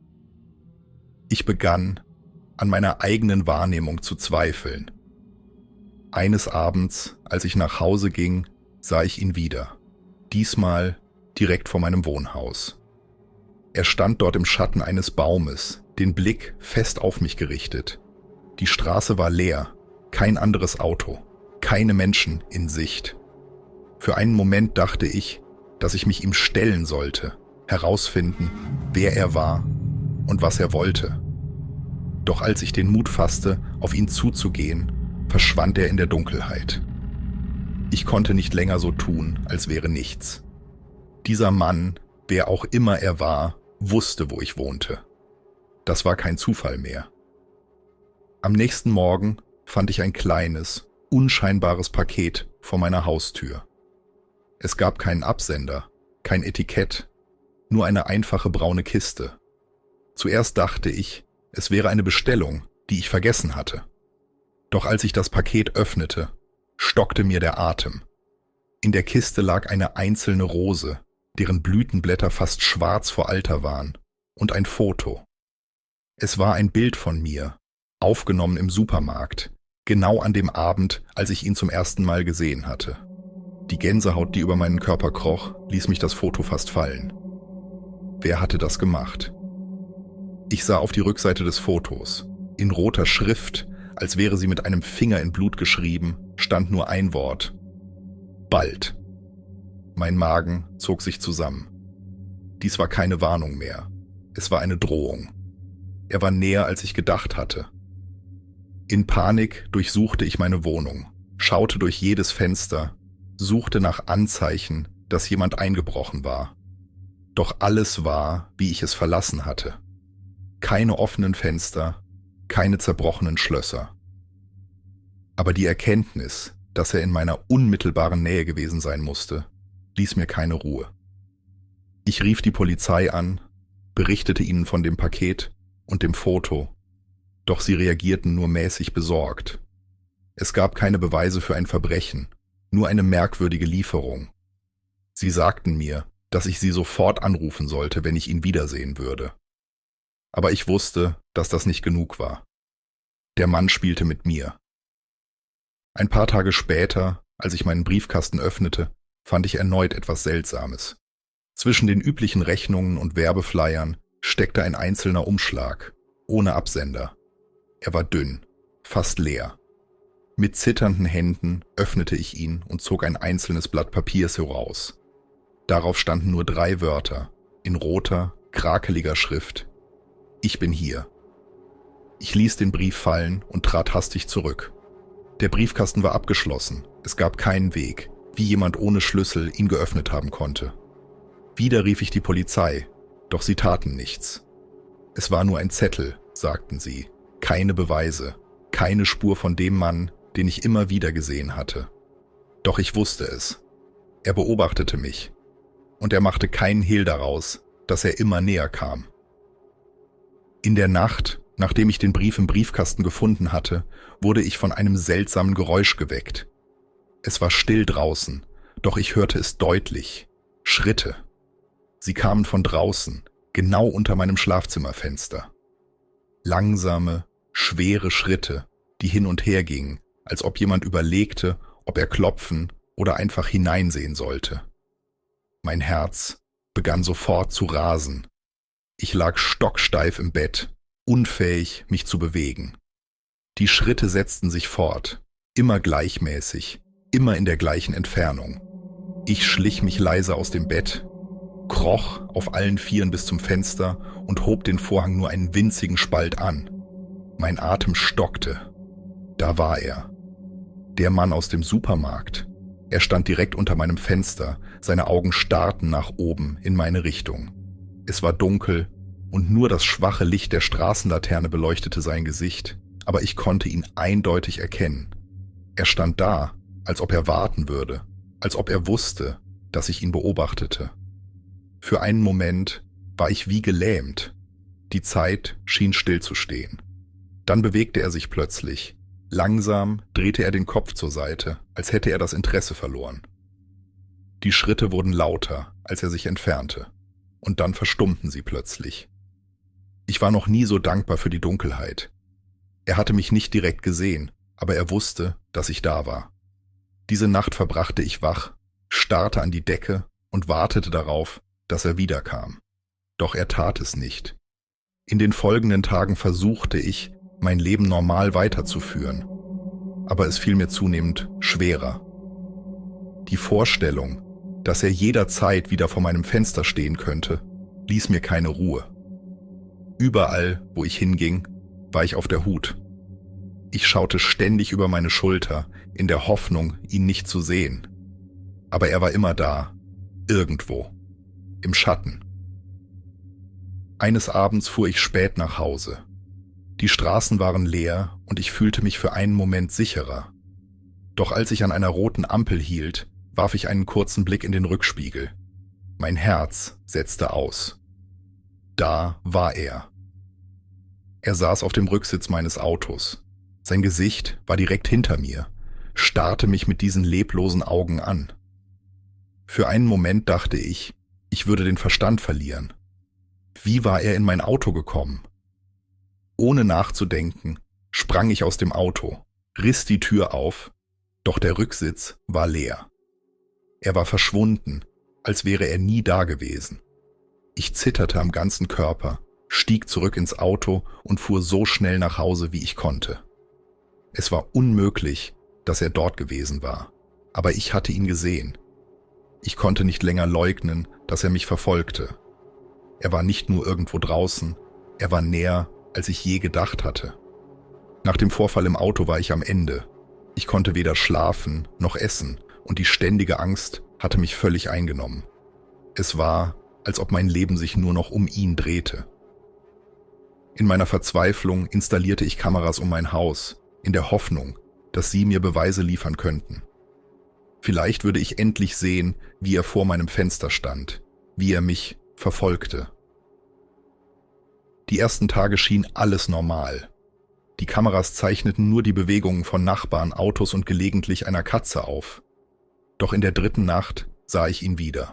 Ich begann, an meiner eigenen Wahrnehmung zu zweifeln. Eines Abends, als ich nach Hause ging, sah ich ihn wieder. Diesmal direkt vor meinem Wohnhaus. Er stand dort im Schatten eines Baumes, den Blick fest auf mich gerichtet. Die Straße war leer, kein anderes Auto, keine Menschen in Sicht. Für einen Moment dachte ich, dass ich mich ihm stellen sollte, herausfinden, wer er war und was er wollte. Doch als ich den Mut fasste, auf ihn zuzugehen, verschwand er in der Dunkelheit. Ich konnte nicht länger so tun, als wäre nichts. Dieser Mann, wer auch immer er war, wusste, wo ich wohnte. Das war kein Zufall mehr. Am nächsten Morgen fand ich ein kleines, unscheinbares Paket vor meiner Haustür. Es gab keinen Absender, kein Etikett, nur eine einfache braune Kiste. Zuerst dachte ich, es wäre eine Bestellung, die ich vergessen hatte. Doch als ich das Paket öffnete, stockte mir der Atem. In der Kiste lag eine einzelne Rose, deren Blütenblätter fast schwarz vor Alter waren, und ein Foto. Es war ein Bild von mir, aufgenommen im Supermarkt, genau an dem Abend, als ich ihn zum ersten Mal gesehen hatte. Die Gänsehaut, die über meinen Körper kroch, ließ mich das Foto fast fallen. Wer hatte das gemacht? Ich sah auf die Rückseite des Fotos. In roter Schrift, als wäre sie mit einem Finger in Blut geschrieben, stand nur ein Wort. Bald. Mein Magen zog sich zusammen. Dies war keine Warnung mehr. Es war eine Drohung. Er war näher, als ich gedacht hatte. In Panik durchsuchte ich meine Wohnung, schaute durch jedes Fenster, suchte nach Anzeichen, dass jemand eingebrochen war. Doch alles war, wie ich es verlassen hatte. Keine offenen Fenster, keine zerbrochenen Schlösser. Aber die Erkenntnis, dass er in meiner unmittelbaren Nähe gewesen sein musste, ließ mir keine Ruhe. Ich rief die Polizei an, berichtete ihnen von dem Paket und dem Foto, doch sie reagierten nur mäßig besorgt. Es gab keine Beweise für ein Verbrechen, nur eine merkwürdige Lieferung. Sie sagten mir, dass ich sie sofort anrufen sollte, wenn ich ihn wiedersehen würde. Aber ich wusste, dass das nicht genug war. Der Mann spielte mit mir. Ein paar Tage später, als ich meinen Briefkasten öffnete, fand ich erneut etwas Seltsames. Zwischen den üblichen Rechnungen und Werbeflyern steckte ein einzelner Umschlag, ohne Absender. Er war dünn, fast leer. Mit zitternden Händen öffnete ich ihn und zog ein einzelnes Blatt Papiers heraus. Darauf standen nur 3 Wörter, in roter, krakeliger Schrift. Ich bin hier. Ich ließ den Brief fallen und trat hastig zurück. Der Briefkasten war abgeschlossen. Es gab keinen Weg, wie jemand ohne Schlüssel ihn geöffnet haben konnte. Wieder rief ich die Polizei, doch sie taten nichts. Es war nur ein Zettel, sagten sie. Keine Beweise, keine Spur von dem Mann, den ich immer wieder gesehen hatte. Doch ich wusste es. Er beobachtete mich. Und er machte keinen Hehl daraus, dass er immer näher kam. In der Nacht, nachdem ich den Brief im Briefkasten gefunden hatte, wurde ich von einem seltsamen Geräusch geweckt. Es war still draußen, doch ich hörte es deutlich. Schritte. Sie kamen von draußen, genau unter meinem Schlafzimmerfenster. Langsame, schwere Schritte, die hin und her gingen, als ob jemand überlegte, ob er klopfen oder einfach hineinsehen sollte. Mein Herz begann sofort zu rasen. Ich lag stocksteif im Bett, unfähig, mich zu bewegen. Die Schritte setzten sich fort, immer gleichmäßig, immer in der gleichen Entfernung. Ich schlich mich leise aus dem Bett, kroch auf allen Vieren bis zum Fenster und hob den Vorhang nur einen winzigen Spalt an. Mein Atem stockte. Da war er. Der Mann aus dem Supermarkt. Er stand direkt unter meinem Fenster, seine Augen starrten nach oben in meine Richtung. Es war dunkel und nur das schwache Licht der Straßenlaterne beleuchtete sein Gesicht, aber ich konnte ihn eindeutig erkennen. Er stand da, als ob er warten würde, als ob er wusste, dass ich ihn beobachtete. Für einen Moment war ich wie gelähmt. Die Zeit schien stillzustehen. Dann bewegte er sich plötzlich. Langsam drehte er den Kopf zur Seite, als hätte er das Interesse verloren. Die Schritte wurden lauter, als er sich entfernte, und dann verstummten sie plötzlich. Ich war noch nie so dankbar für die Dunkelheit. Er hatte mich nicht direkt gesehen, aber er wusste, dass ich da war. Diese Nacht verbrachte ich wach, starrte an die Decke und wartete darauf, dass er wiederkam. Doch er tat es nicht. In den folgenden Tagen versuchte ich, mein Leben normal weiterzuführen, aber es fiel mir zunehmend schwerer. Die Vorstellung, dass er jederzeit wieder vor meinem Fenster stehen könnte, ließ mir keine Ruhe. Überall, wo ich hinging, war ich auf der Hut. Ich schaute ständig über meine Schulter, in der Hoffnung, ihn nicht zu sehen. Aber er war immer da, irgendwo, im Schatten. Eines Abends fuhr ich spät nach Hause. Die Straßen waren leer und ich fühlte mich für einen Moment sicherer. Doch als ich an einer roten Ampel hielt, warf ich einen kurzen Blick in den Rückspiegel. Mein Herz setzte aus. Da war er. Er saß auf dem Rücksitz meines Autos. Sein Gesicht war direkt hinter mir, starrte mich mit diesen leblosen Augen an. Für einen Moment dachte ich, ich würde den Verstand verlieren. Wie war er in mein Auto gekommen? Ohne nachzudenken, sprang ich aus dem Auto, riss die Tür auf, doch der Rücksitz war leer. Er war verschwunden, als wäre er nie da gewesen. Ich zitterte am ganzen Körper, stieg zurück ins Auto und fuhr so schnell nach Hause, wie ich konnte. Es war unmöglich, dass er dort gewesen war, aber ich hatte ihn gesehen. Ich konnte nicht länger leugnen, dass er mich verfolgte. Er war nicht nur irgendwo draußen, er war näher, als ich je gedacht hatte. Nach dem Vorfall im Auto war ich am Ende. Ich konnte weder schlafen noch essen und die ständige Angst hatte mich völlig eingenommen. Es war, als ob mein Leben sich nur noch um ihn drehte. In meiner Verzweiflung installierte ich Kameras um mein Haus, in der Hoffnung, dass sie mir Beweise liefern könnten. Vielleicht würde ich endlich sehen, wie er vor meinem Fenster stand, wie er mich verfolgte. Die ersten Tage schien alles normal. Die Kameras zeichneten nur die Bewegungen von Nachbarn, Autos und gelegentlich einer Katze auf. Doch in der dritten Nacht sah ich ihn wieder.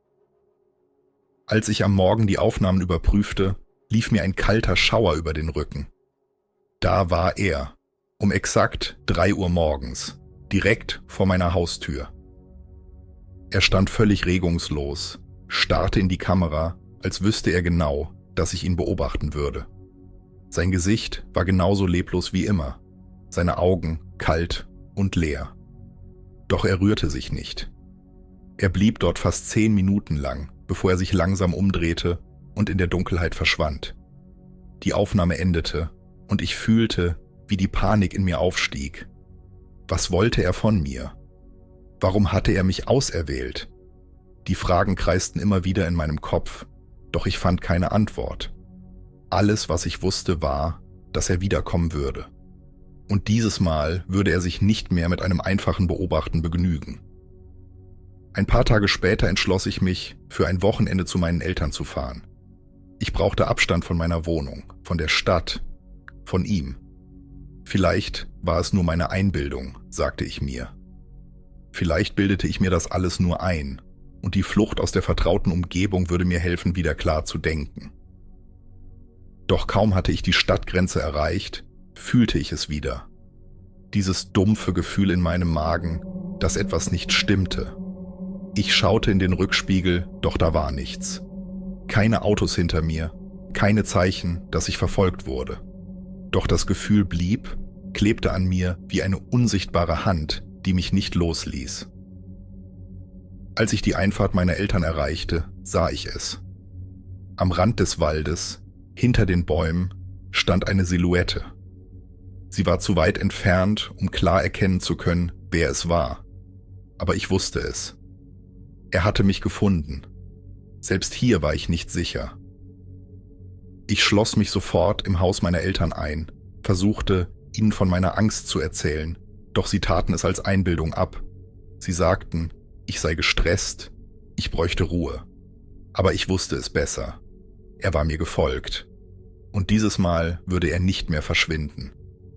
Als ich am Morgen die Aufnahmen überprüfte, lief mir ein kalter Schauer über den Rücken. Da war er, um exakt 3 Uhr morgens, direkt vor meiner Haustür. Er stand völlig regungslos, starrte in die Kamera, als wüsste er genau, dass ich ihn beobachten würde. Sein Gesicht war genauso leblos wie immer, seine Augen kalt und leer. Doch er rührte sich nicht. Er blieb dort fast 10 Minuten lang, bevor er sich langsam umdrehte und in der Dunkelheit verschwand. Die Aufnahme endete und ich fühlte, wie die Panik in mir aufstieg. Was wollte er von mir? Warum hatte er mich auserwählt? Die Fragen kreisten immer wieder in meinem Kopf, doch ich fand keine Antwort. Alles, was ich wusste, war, dass er wiederkommen würde. Und dieses Mal würde er sich nicht mehr mit einem einfachen Beobachten begnügen. Ein paar Tage später entschloss ich mich, für ein Wochenende zu meinen Eltern zu fahren. Ich brauchte Abstand von meiner Wohnung, von der Stadt, von ihm. Vielleicht war es nur meine Einbildung, sagte ich mir. Vielleicht bildete ich mir das alles nur ein und die Flucht aus der vertrauten Umgebung würde mir helfen, wieder klar zu denken. Doch kaum hatte ich die Stadtgrenze erreicht, fühlte ich es wieder. Dieses dumpfe Gefühl in meinem Magen, dass etwas nicht stimmte. Ich schaute in den Rückspiegel, doch da war nichts. Keine Autos hinter mir, keine Zeichen, dass ich verfolgt wurde. Doch das Gefühl blieb, klebte an mir wie eine unsichtbare Hand, die mich nicht losließ. Als ich die Einfahrt meiner Eltern erreichte, sah ich es. Am Rand des Waldes, hinter den Bäumen, stand eine Silhouette. Sie war zu weit entfernt, um klar erkennen zu können, wer es war. Aber ich wusste es. Er hatte mich gefunden. Selbst hier war ich nicht sicher. Ich schloss mich sofort im Haus meiner Eltern ein, versuchte, ihnen von meiner Angst zu erzählen, doch sie taten es als Einbildung ab. Sie sagten, ich sei gestresst, ich bräuchte Ruhe. Aber ich wusste es besser. Er war mir gefolgt. Und dieses Mal würde er nicht mehr verschwinden.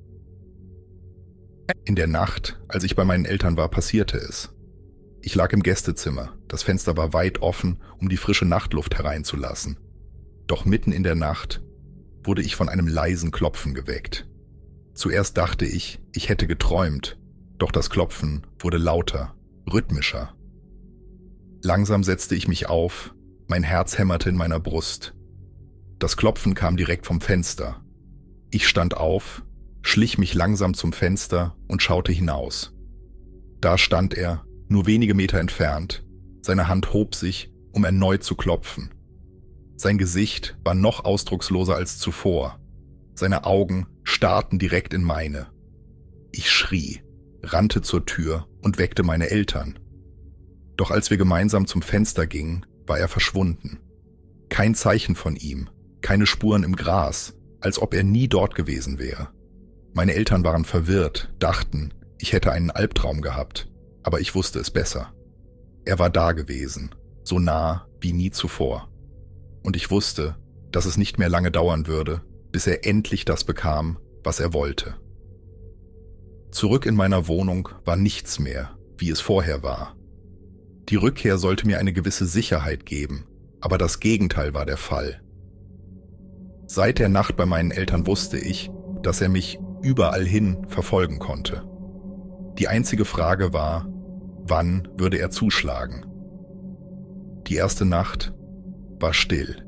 In der Nacht, als ich bei meinen Eltern war, passierte es. Ich lag im Gästezimmer, das Fenster war weit offen, um die frische Nachtluft hereinzulassen. Doch mitten in der Nacht wurde ich von einem leisen Klopfen geweckt. Zuerst dachte ich hätte geträumt, doch das Klopfen wurde lauter, rhythmischer. Langsam setzte ich mich auf, mein Herz hämmerte in meiner Brust. Das Klopfen kam direkt vom Fenster. Ich stand auf, schlich mich langsam zum Fenster und schaute hinaus. Da stand er, nur wenige Meter entfernt. Seine Hand hob sich, um erneut zu klopfen. Sein Gesicht war noch ausdrucksloser als zuvor. Seine Augen starrten direkt in meine. Ich schrie, rannte zur Tür und weckte meine Eltern. Doch als wir gemeinsam zum Fenster gingen, war er verschwunden. Kein Zeichen von ihm, keine Spuren im Gras, als ob er nie dort gewesen wäre. Meine Eltern waren verwirrt, dachten, ich hätte einen Albtraum gehabt, aber ich wusste es besser. Er war da gewesen, so nah wie nie zuvor. Und ich wusste, dass es nicht mehr lange dauern würde, bis er endlich das bekam, was er wollte. Zurück in meiner Wohnung war nichts mehr, wie es vorher war. Die Rückkehr sollte mir eine gewisse Sicherheit geben, aber das Gegenteil war der Fall. Seit der Nacht bei meinen Eltern wusste ich, dass er mich überall hin verfolgen konnte. Die einzige Frage war, wann würde er zuschlagen? Die erste Nacht war still.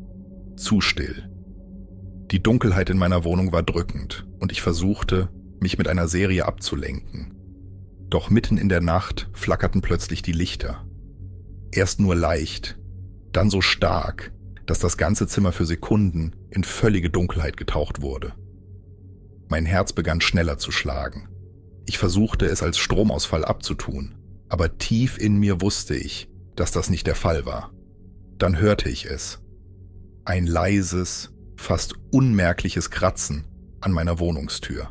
Zu still. Die Dunkelheit in meiner Wohnung war drückend und ich versuchte, mich mit einer Serie abzulenken. Doch mitten in der Nacht flackerten plötzlich die Lichter. Erst nur leicht, dann so stark, dass das ganze Zimmer für Sekunden in völlige Dunkelheit getaucht wurde. Mein Herz begann schneller zu schlagen. Ich versuchte es als Stromausfall abzutun, aber tief in mir wusste ich, dass das nicht der Fall war. Dann hörte ich es. Ein leises, fast unmerkliches Kratzen an meiner Wohnungstür.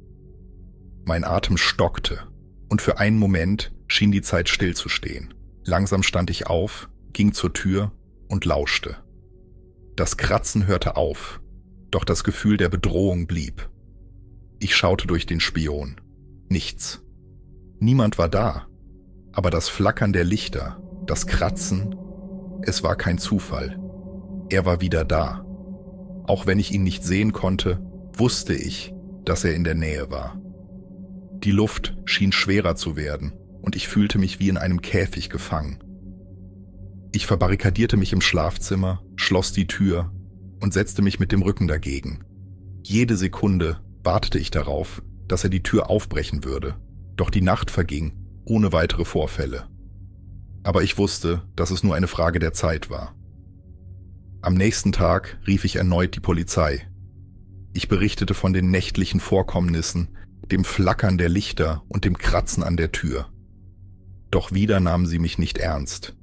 Mein Atem stockte und für einen Moment schien die Zeit stillzustehen. Langsam stand ich auf, ging zur Tür und lauschte. Das Kratzen hörte auf, doch das Gefühl der Bedrohung blieb. Ich schaute durch den Spion. Nichts. Niemand war da, aber das Flackern der Lichter, das Kratzen, es war kein Zufall. Er war wieder da. Auch wenn ich ihn nicht sehen konnte, wusste ich, dass er in der Nähe war. Die Luft schien schwerer zu werden und ich fühlte mich wie in einem Käfig gefangen. Ich verbarrikadierte mich im Schlafzimmer, schloss die Tür und setzte mich mit dem Rücken dagegen. Jede Sekunde wartete ich darauf, dass er die Tür aufbrechen würde, doch die Nacht verging ohne weitere Vorfälle. Aber ich wusste, dass es nur eine Frage der Zeit war. Am nächsten Tag rief ich erneut die Polizei. Ich berichtete von den nächtlichen Vorkommnissen, dem Flackern der Lichter und dem Kratzen an der Tür. Doch wieder nahmen sie mich nicht ernst.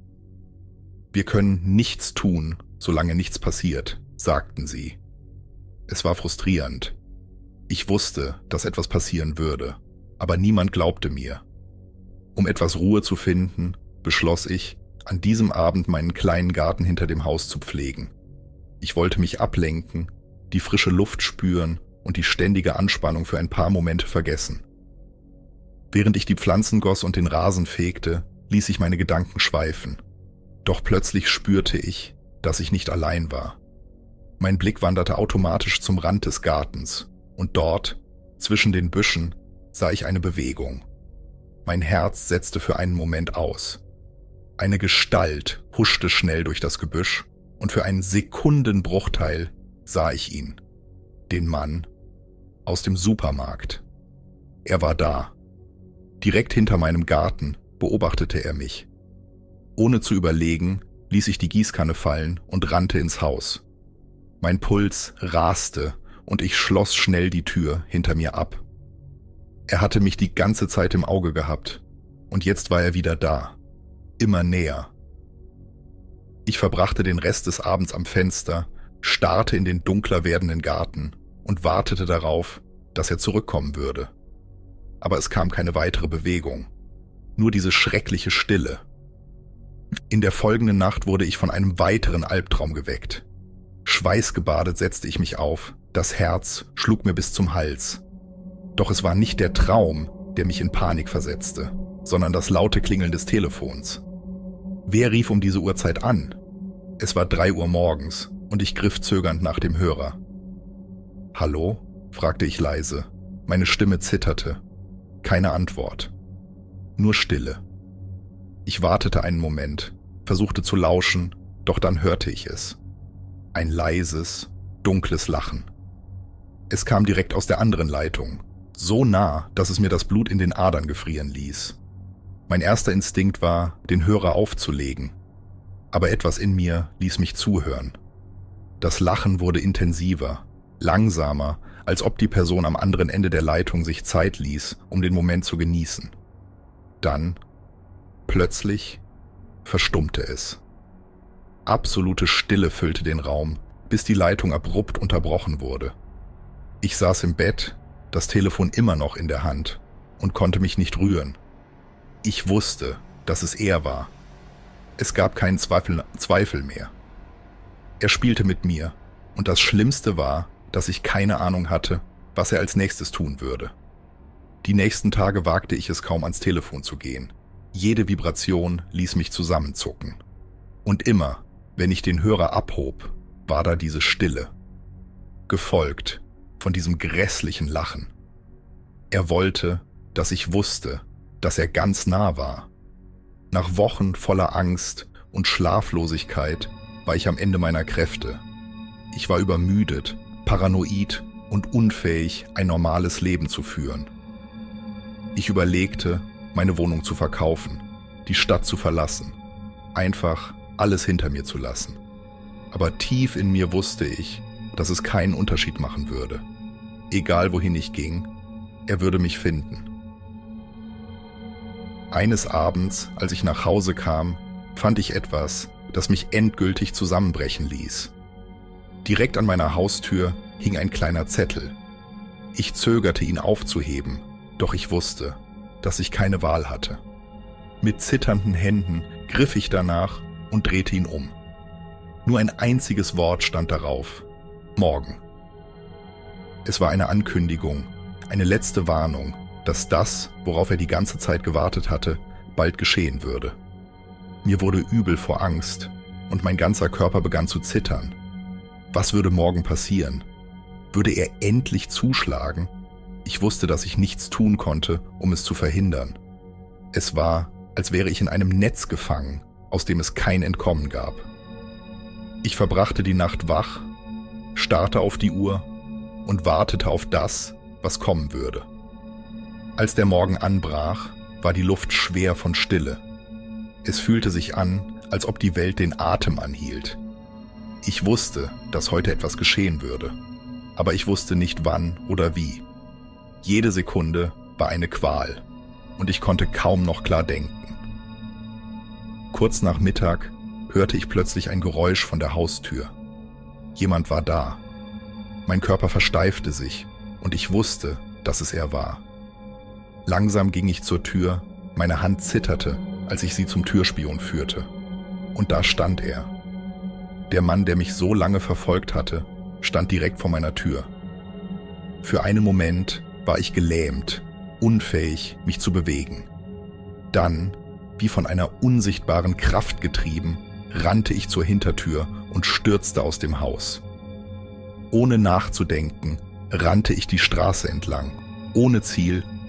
Wir können nichts tun, solange nichts passiert, sagten sie. Es war frustrierend. Ich wusste, dass etwas passieren würde, aber niemand glaubte mir. Um etwas Ruhe zu finden, beschloss ich, an diesem Abend meinen kleinen Garten hinter dem Haus zu pflegen. Ich wollte mich ablenken, die frische Luft spüren und die ständige Anspannung für ein paar Momente vergessen. Während ich die Pflanzen goss und den Rasen fegte, ließ ich meine Gedanken schweifen. Doch plötzlich spürte ich, dass ich nicht allein war. Mein Blick wanderte automatisch zum Rand des Gartens und dort, zwischen den Büschen, sah ich eine Bewegung. Mein Herz setzte für einen Moment aus. Eine Gestalt huschte schnell durch das Gebüsch und für einen Sekundenbruchteil sah ich ihn. Den Mann aus dem Supermarkt. Er war da. Direkt hinter meinem Garten beobachtete er mich. Ohne zu überlegen, ließ ich die Gießkanne fallen und rannte ins Haus. Mein Puls raste und ich schloss schnell die Tür hinter mir ab. Er hatte mich die ganze Zeit im Auge gehabt und jetzt war er wieder da, immer näher. Ich verbrachte den Rest des Abends am Fenster, starrte in den dunkler werdenden Garten und wartete darauf, dass er zurückkommen würde. Aber es kam keine weitere Bewegung, nur diese schreckliche Stille. In der folgenden Nacht wurde ich von einem weiteren Albtraum geweckt. Schweißgebadet setzte ich mich auf, das Herz schlug mir bis zum Hals. Doch es war nicht der Traum, der mich in Panik versetzte, sondern das laute Klingeln des Telefons. Wer rief um diese Uhrzeit an? Es war 3 Uhr morgens und ich griff zögernd nach dem Hörer. »Hallo?« fragte ich leise. Meine Stimme zitterte. Keine Antwort. Nur Stille. Ich wartete einen Moment, versuchte zu lauschen, doch dann hörte ich es. Ein leises, dunkles Lachen. Es kam direkt aus der anderen Leitung, so nah, dass es mir das Blut in den Adern gefrieren ließ. Mein erster Instinkt war, den Hörer aufzulegen, aber etwas in mir ließ mich zuhören. Das Lachen wurde intensiver, langsamer, als ob die Person am anderen Ende der Leitung sich Zeit ließ, um den Moment zu genießen. Dann, plötzlich, verstummte es. Absolute Stille füllte den Raum, bis die Leitung abrupt unterbrochen wurde. Ich saß im Bett, das Telefon immer noch in der Hand und konnte mich nicht rühren. Ich wusste, dass es er war. Es gab keinen Zweifel mehr. Er spielte mit mir und das Schlimmste war, dass ich keine Ahnung hatte, was er als nächstes tun würde. Die nächsten Tage wagte ich es kaum ans Telefon zu gehen. Jede Vibration ließ mich zusammenzucken. Und immer, wenn ich den Hörer abhob, war da diese Stille, gefolgt von diesem grässlichen Lachen. Er wollte, dass ich wusste, dass er ganz nah war. Nach Wochen voller Angst und Schlaflosigkeit war ich am Ende meiner Kräfte. Ich war übermüdet, paranoid und unfähig, ein normales Leben zu führen. Ich überlegte, meine Wohnung zu verkaufen, die Stadt zu verlassen, einfach alles hinter mir zu lassen. Aber tief in mir wusste ich, dass es keinen Unterschied machen würde. Egal wohin ich ging, er würde mich finden. Eines Abends, als ich nach Hause kam, fand ich etwas, das mich endgültig zusammenbrechen ließ. Direkt an meiner Haustür hing ein kleiner Zettel. Ich zögerte, ihn aufzuheben, doch ich wusste, dass ich keine Wahl hatte. Mit zitternden Händen griff ich danach und drehte ihn um. Nur ein einziges Wort stand darauf: Morgen. Es war eine Ankündigung, eine letzte Warnung, dass das, worauf er die ganze Zeit gewartet hatte, bald geschehen würde. Mir wurde übel vor Angst und mein ganzer Körper begann zu zittern. Was würde morgen passieren? Würde er endlich zuschlagen? Ich wusste, dass ich nichts tun konnte, um es zu verhindern. Es war, als wäre ich in einem Netz gefangen, aus dem es kein Entkommen gab. Ich verbrachte die Nacht wach, starrte auf die Uhr und wartete auf das, was kommen würde. Als der Morgen anbrach, war die Luft schwer von Stille. Es fühlte sich an, als ob die Welt den Atem anhielt. Ich wusste, dass heute etwas geschehen würde, aber ich wusste nicht wann oder wie. Jede Sekunde war eine Qual und ich konnte kaum noch klar denken. Kurz nach Mittag hörte ich plötzlich ein Geräusch von der Haustür. Jemand war da. Mein Körper versteifte sich und ich wusste, dass es er war. Langsam ging ich zur Tür, meine Hand zitterte, als ich sie zum Türspion führte. Und da stand er. Der Mann, der mich so lange verfolgt hatte, stand direkt vor meiner Tür. Für einen Moment war ich gelähmt, unfähig, mich zu bewegen. Dann, wie von einer unsichtbaren Kraft getrieben, rannte ich zur Hintertür und stürzte aus dem Haus. Ohne nachzudenken, rannte ich die Straße entlang, ohne Ziel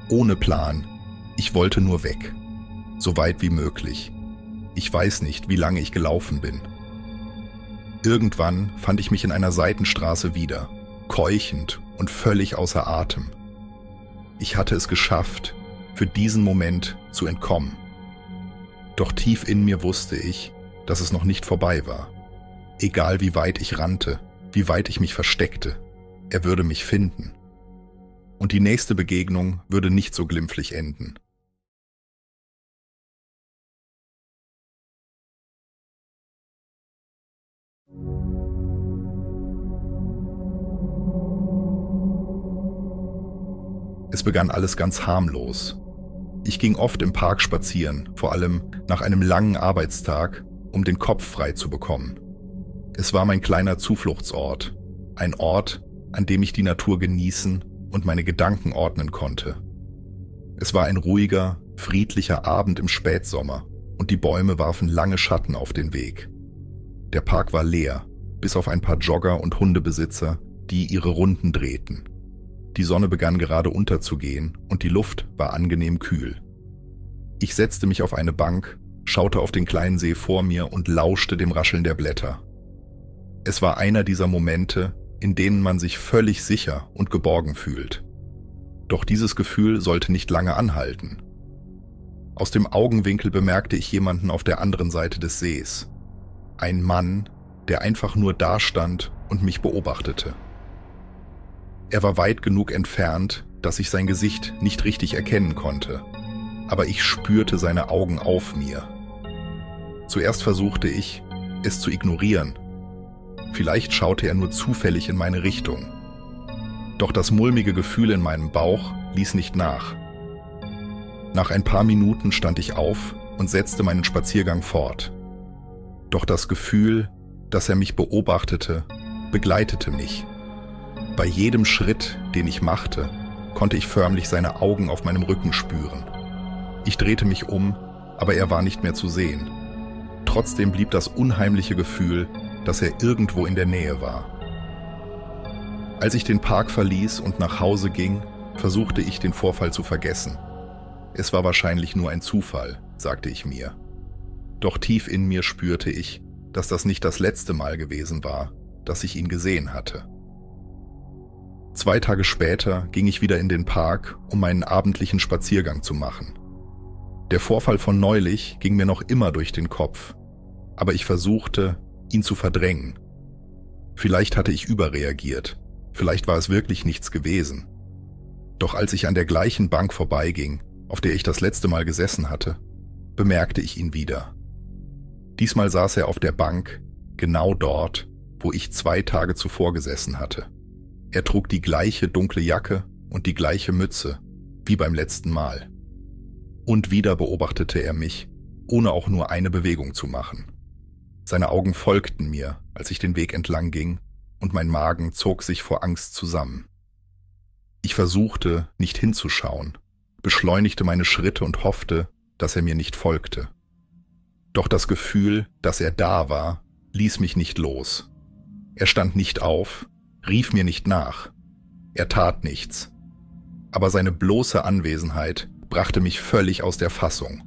Ohne Plan. Ich wollte nur weg. So weit wie möglich. Ich weiß nicht, wie lange ich gelaufen bin. Irgendwann fand ich mich in einer Seitenstraße wieder, keuchend und völlig außer Atem. Ich hatte es geschafft, für diesen Moment zu entkommen. Doch tief in mir wusste ich, dass es noch nicht vorbei war. Egal wie weit ich rannte, wie weit ich mich versteckte, er würde mich finden. Und die nächste Begegnung würde nicht so glimpflich enden. Es begann alles ganz harmlos. Ich ging oft im Park spazieren, vor allem nach einem langen Arbeitstag, um den Kopf frei zu bekommen. Es war mein kleiner Zufluchtsort, ein Ort, an dem ich die Natur genießen und meine Gedanken ordnen konnte. Es war ein ruhiger, friedlicher Abend im Spätsommer und die Bäume warfen lange Schatten auf den Weg. Der Park war leer, bis auf ein paar Jogger und Hundebesitzer, die ihre Runden drehten. Die Sonne begann gerade unterzugehen und die Luft war angenehm kühl. Ich setzte mich auf eine Bank, schaute auf den kleinen See vor mir und lauschte dem Rascheln der Blätter. Es war einer dieser Momente, in denen man sich völlig sicher und geborgen fühlt. Doch dieses Gefühl sollte nicht lange anhalten. Aus dem Augenwinkel bemerkte ich jemanden auf der anderen Seite des Sees. Ein Mann, der einfach nur dastand und mich beobachtete. Er war weit genug entfernt, dass ich sein Gesicht nicht richtig erkennen konnte, aber ich spürte seine Augen auf mir. Zuerst versuchte ich, es zu ignorieren. Vielleicht schaute er nur zufällig in meine Richtung. Doch das mulmige Gefühl in meinem Bauch ließ nicht nach. Nach ein paar Minuten stand ich auf und setzte meinen Spaziergang fort. Doch das Gefühl, dass er mich beobachtete, begleitete mich. Bei jedem Schritt, den ich machte, konnte ich förmlich seine Augen auf meinem Rücken spüren. Ich drehte mich um, aber er war nicht mehr zu sehen. Trotzdem blieb das unheimliche Gefühl, dass er irgendwo in der Nähe war. Als ich den Park verließ und nach Hause ging, versuchte ich, den Vorfall zu vergessen. Es war wahrscheinlich nur ein Zufall, sagte ich mir. Doch tief in mir spürte ich, dass das nicht das letzte Mal gewesen war, dass ich ihn gesehen hatte. 2 Tage später ging ich wieder in den Park, um meinen abendlichen Spaziergang zu machen. Der Vorfall von neulich ging mir noch immer durch den Kopf, aber ich versuchte, ihn zu verdrängen. Vielleicht hatte ich überreagiert, vielleicht war es wirklich nichts gewesen. Doch als ich an der gleichen Bank vorbeiging, auf der ich das letzte Mal gesessen hatte, bemerkte ich ihn wieder. Diesmal saß er auf der Bank, genau dort, wo ich 2 Tage zuvor gesessen hatte. Er trug die gleiche dunkle Jacke und die gleiche Mütze, wie beim letzten Mal. Und wieder beobachtete er mich, ohne auch nur eine Bewegung zu machen. Seine Augen folgten mir, als ich den Weg entlang ging, und mein Magen zog sich vor Angst zusammen. Ich versuchte, nicht hinzuschauen, beschleunigte meine Schritte und hoffte, dass er mir nicht folgte. Doch das Gefühl, dass er da war, ließ mich nicht los. Er stand nicht auf, rief mir nicht nach. Er tat nichts. Aber seine bloße Anwesenheit brachte mich völlig aus der Fassung.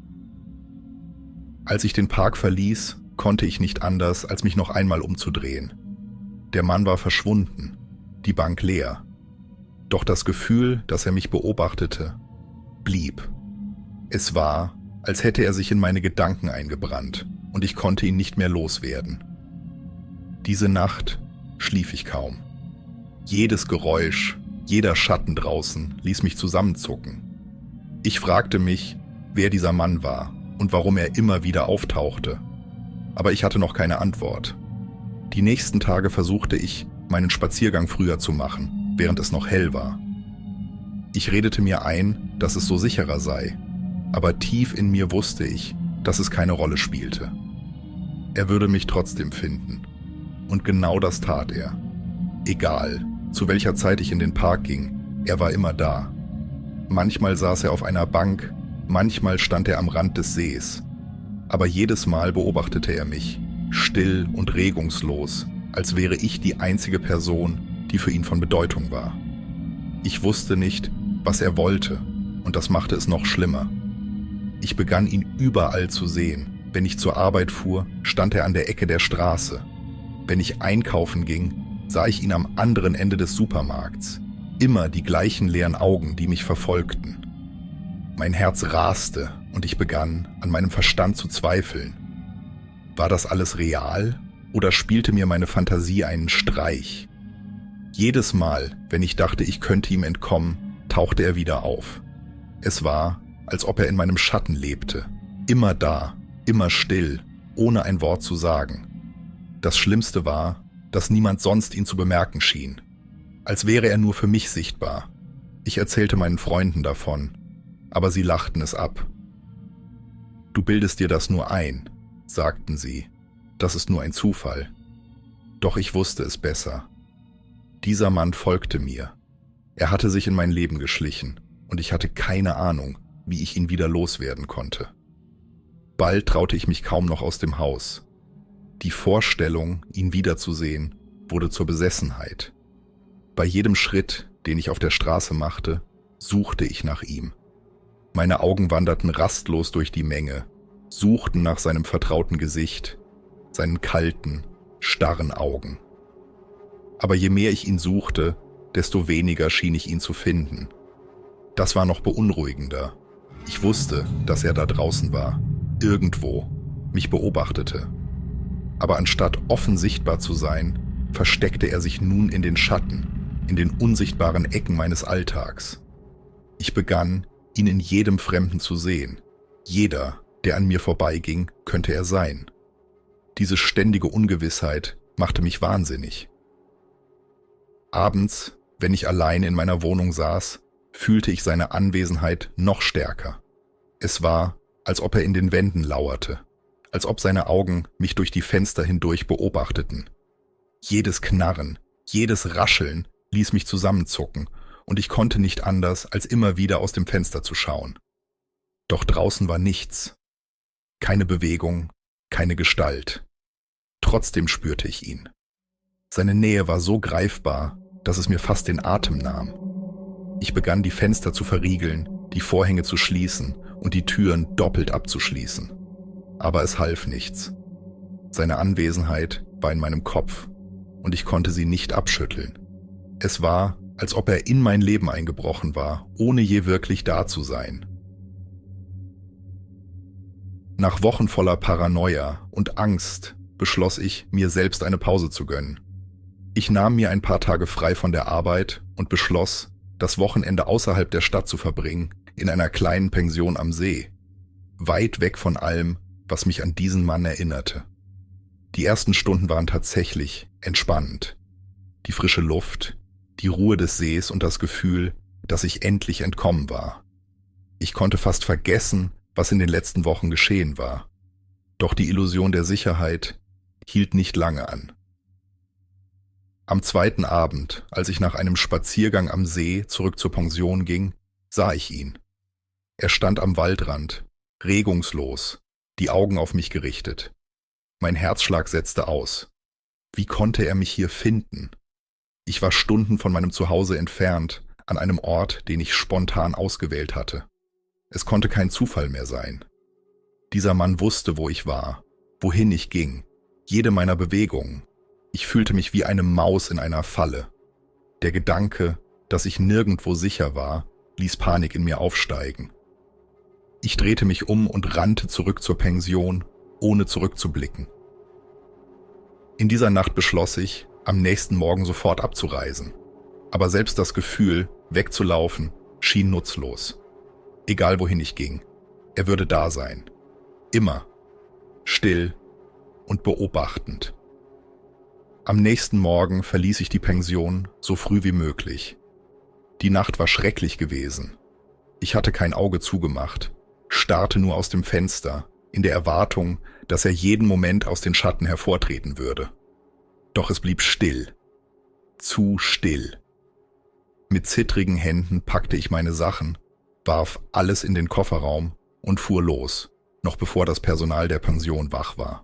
Als ich den Park verließ, konnte ich nicht anders, als mich noch einmal umzudrehen. Der Mann war verschwunden, die Bank leer. Doch das Gefühl, dass er mich beobachtete, blieb. Es war, als hätte er sich in meine Gedanken eingebrannt und ich konnte ihn nicht mehr loswerden. Diese Nacht schlief ich kaum. Jedes Geräusch, jeder Schatten draußen ließ mich zusammenzucken. Ich fragte mich, wer dieser Mann war und warum er immer wieder auftauchte. Aber ich hatte noch keine Antwort. Die nächsten Tage versuchte ich, meinen Spaziergang früher zu machen, während es noch hell war. Ich redete mir ein, dass es so sicherer sei, aber tief in mir wusste ich, dass es keine Rolle spielte. Er würde mich trotzdem finden. Und genau das tat er. Egal, zu welcher Zeit ich in den Park ging, er war immer da. Manchmal saß er auf einer Bank, manchmal stand er am Rand des Sees. Aber jedes Mal beobachtete er mich, still und regungslos, als wäre ich die einzige Person, die für ihn von Bedeutung war. Ich wusste nicht, was er wollte und das machte es noch schlimmer. Ich begann ihn überall zu sehen. Wenn ich zur Arbeit fuhr, stand er an der Ecke der Straße. Wenn ich einkaufen ging, sah ich ihn am anderen Ende des Supermarkts. Immer die gleichen leeren Augen, die mich verfolgten. Mein Herz raste und ich begann, an meinem Verstand zu zweifeln. War das alles real oder spielte mir meine Fantasie einen Streich? Jedes Mal, wenn ich dachte, ich könnte ihm entkommen, tauchte er wieder auf. Es war, als ob er in meinem Schatten lebte. Immer da, immer still, ohne ein Wort zu sagen. Das Schlimmste war, dass niemand sonst ihn zu bemerken schien. Als wäre er nur für mich sichtbar. Ich erzählte meinen Freunden davon, aber sie lachten es ab. »Du bildest dir das nur ein«, sagten sie. »Das ist nur ein Zufall.« Doch ich wusste es besser. Dieser Mann folgte mir. Er hatte sich in mein Leben geschlichen und ich hatte keine Ahnung, wie ich ihn wieder loswerden konnte. Bald traute ich mich kaum noch aus dem Haus. Die Vorstellung, ihn wiederzusehen, wurde zur Besessenheit. Bei jedem Schritt, den ich auf der Straße machte, suchte ich nach ihm. Meine Augen wanderten rastlos durch die Menge, suchten nach seinem vertrauten Gesicht, seinen kalten, starren Augen. Aber je mehr ich ihn suchte, desto weniger schien ich ihn zu finden. Das war noch beunruhigender. Ich wusste, dass er da draußen war, irgendwo, mich beobachtete. Aber anstatt offen sichtbar zu sein, versteckte er sich nun in den Schatten, in den unsichtbaren Ecken meines Alltags. Ich begann, ihn in jedem Fremden zu sehen. Jeder, der an mir vorbeiging, könnte er sein. Diese ständige Ungewissheit machte mich wahnsinnig. Abends, wenn ich allein in meiner Wohnung saß, fühlte ich seine Anwesenheit noch stärker. Es war, als ob er in den Wänden lauerte, als ob seine Augen mich durch die Fenster hindurch beobachteten. Jedes Knarren, jedes Rascheln ließ mich zusammenzucken und ich konnte nicht anders, als immer wieder aus dem Fenster zu schauen. Doch draußen war nichts. Keine Bewegung, keine Gestalt. Trotzdem spürte ich ihn. Seine Nähe war so greifbar, dass es mir fast den Atem nahm. Ich begann, die Fenster zu verriegeln, die Vorhänge zu schließen und die Türen doppelt abzuschließen. Aber es half nichts. Seine Anwesenheit war in meinem Kopf und ich konnte sie nicht abschütteln. Es war, als ob er in mein Leben eingebrochen war, ohne je wirklich da zu sein. Nach Wochen voller Paranoia und Angst beschloss ich, mir selbst eine Pause zu gönnen. Ich nahm mir ein paar Tage frei von der Arbeit und beschloss, das Wochenende außerhalb der Stadt zu verbringen, in einer kleinen Pension am See, weit weg von allem, was mich an diesen Mann erinnerte. Die ersten Stunden waren tatsächlich entspannend. Die frische Luft, die Ruhe des Sees und das Gefühl, dass ich endlich entkommen war. Ich konnte fast vergessen, was in den letzten Wochen geschehen war. Doch die Illusion der Sicherheit hielt nicht lange an. Am zweiten Abend, als ich nach einem Spaziergang am See zurück zur Pension ging, sah ich ihn. Er stand am Waldrand, regungslos, die Augen auf mich gerichtet. Mein Herzschlag setzte aus. Wie konnte er mich hier finden? Ich war Stunden von meinem Zuhause entfernt, an einem Ort, den ich spontan ausgewählt hatte. Es konnte kein Zufall mehr sein. Dieser Mann wusste, wo ich war, wohin ich ging, jede meiner Bewegungen. Ich fühlte mich wie eine Maus in einer Falle. Der Gedanke, dass ich nirgendwo sicher war, ließ Panik in mir aufsteigen. Ich drehte mich um und rannte zurück zur Pension, ohne zurückzublicken. In dieser Nacht beschloss ich, am nächsten Morgen sofort abzureisen. Aber selbst das Gefühl, wegzulaufen, schien nutzlos. Egal wohin ich ging, er würde da sein. Immer. Still und beobachtend. Am nächsten Morgen verließ ich die Pension so früh wie möglich. Die Nacht war schrecklich gewesen. Ich hatte kein Auge zugemacht, starrte nur aus dem Fenster, in der Erwartung, dass er jeden Moment aus den Schatten hervortreten würde. Doch es blieb still. Zu still. Mit zittrigen Händen packte ich meine Sachen, warf alles in den Kofferraum und fuhr los, noch bevor das Personal der Pension wach war.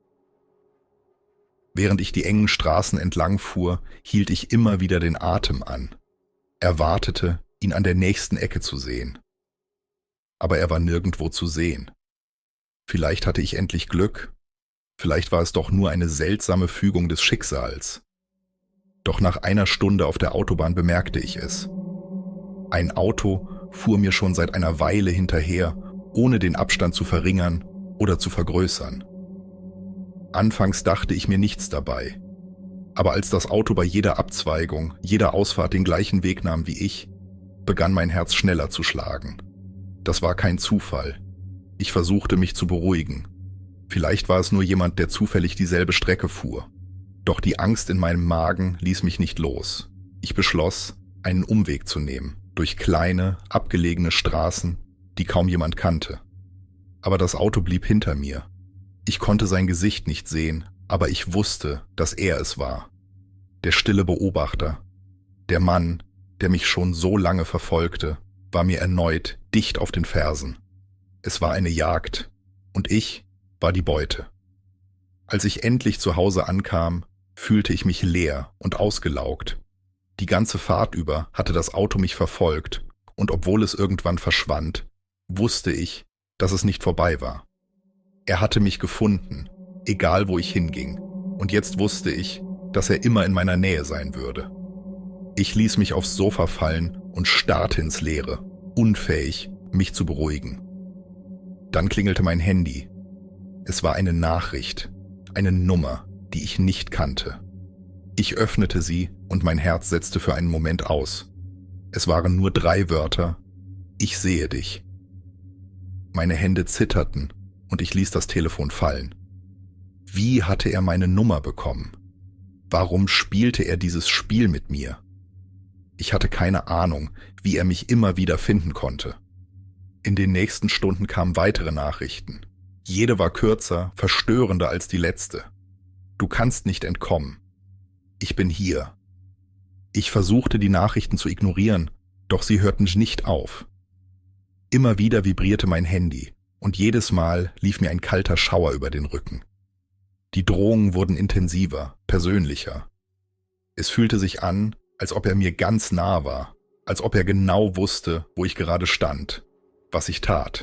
Während ich die engen Straßen entlang fuhr, hielt ich immer wieder den Atem an. Erwartete, ihn an der nächsten Ecke zu sehen. aber er war nirgendwo zu sehen. Vielleicht hatte ich endlich Glück, vielleicht war es doch nur eine seltsame Fügung des Schicksals. Doch nach einer Stunde auf der Autobahn bemerkte ich es. Ein Auto fuhr mir schon seit einer Weile hinterher, ohne den Abstand zu verringern oder zu vergrößern. Anfangs dachte ich mir nichts dabei, aber als das Auto bei jeder Abzweigung, jeder Ausfahrt den gleichen Weg nahm wie ich, begann mein Herz schneller zu schlagen. Das war kein Zufall. Ich versuchte mich zu beruhigen. Vielleicht war es nur jemand, der zufällig dieselbe Strecke fuhr. Doch die Angst in meinem Magen ließ mich nicht los. Ich beschloss, einen Umweg zu nehmen, durch kleine, abgelegene Straßen, die kaum jemand kannte. Aber das Auto blieb hinter mir. Ich konnte sein Gesicht nicht sehen, aber ich wusste, dass er es war. Der stille Beobachter, der Mann, der mich schon so lange verfolgte, war mir erneut dicht auf den Fersen. Es war eine Jagd und ich war die Beute. Als ich endlich zu Hause ankam, fühlte ich mich leer und ausgelaugt. Die ganze Fahrt über hatte das Auto mich verfolgt und obwohl es irgendwann verschwand, wusste ich, dass es nicht vorbei war. Er hatte mich gefunden, egal wo ich hinging, und jetzt wusste ich, dass er immer in meiner Nähe sein würde. Ich ließ mich aufs Sofa fallen und starrte ins Leere, unfähig, mich zu beruhigen. Dann klingelte mein Handy. Es war eine Nachricht, eine Nummer, die ich nicht kannte. Ich öffnete sie und mein Herz setzte für einen Moment aus. Es waren nur 3 Wörter: Ich sehe dich. Meine Hände zitterten und ich ließ das Telefon fallen. Wie hatte er meine Nummer bekommen? Warum spielte er dieses Spiel mit mir? Ich hatte keine Ahnung, wie er mich immer wieder finden konnte. In den nächsten Stunden kamen weitere Nachrichten. Jede war kürzer, verstörender als die letzte. Du kannst nicht entkommen. Ich bin hier. Ich versuchte, die Nachrichten zu ignorieren, doch sie hörten nicht auf. Immer wieder vibrierte mein Handy und jedes Mal lief mir ein kalter Schauer über den Rücken. Die Drohungen wurden intensiver, persönlicher. Es fühlte sich an, als ob er mir ganz nah war, als ob er genau wusste, wo ich gerade stand, was ich tat.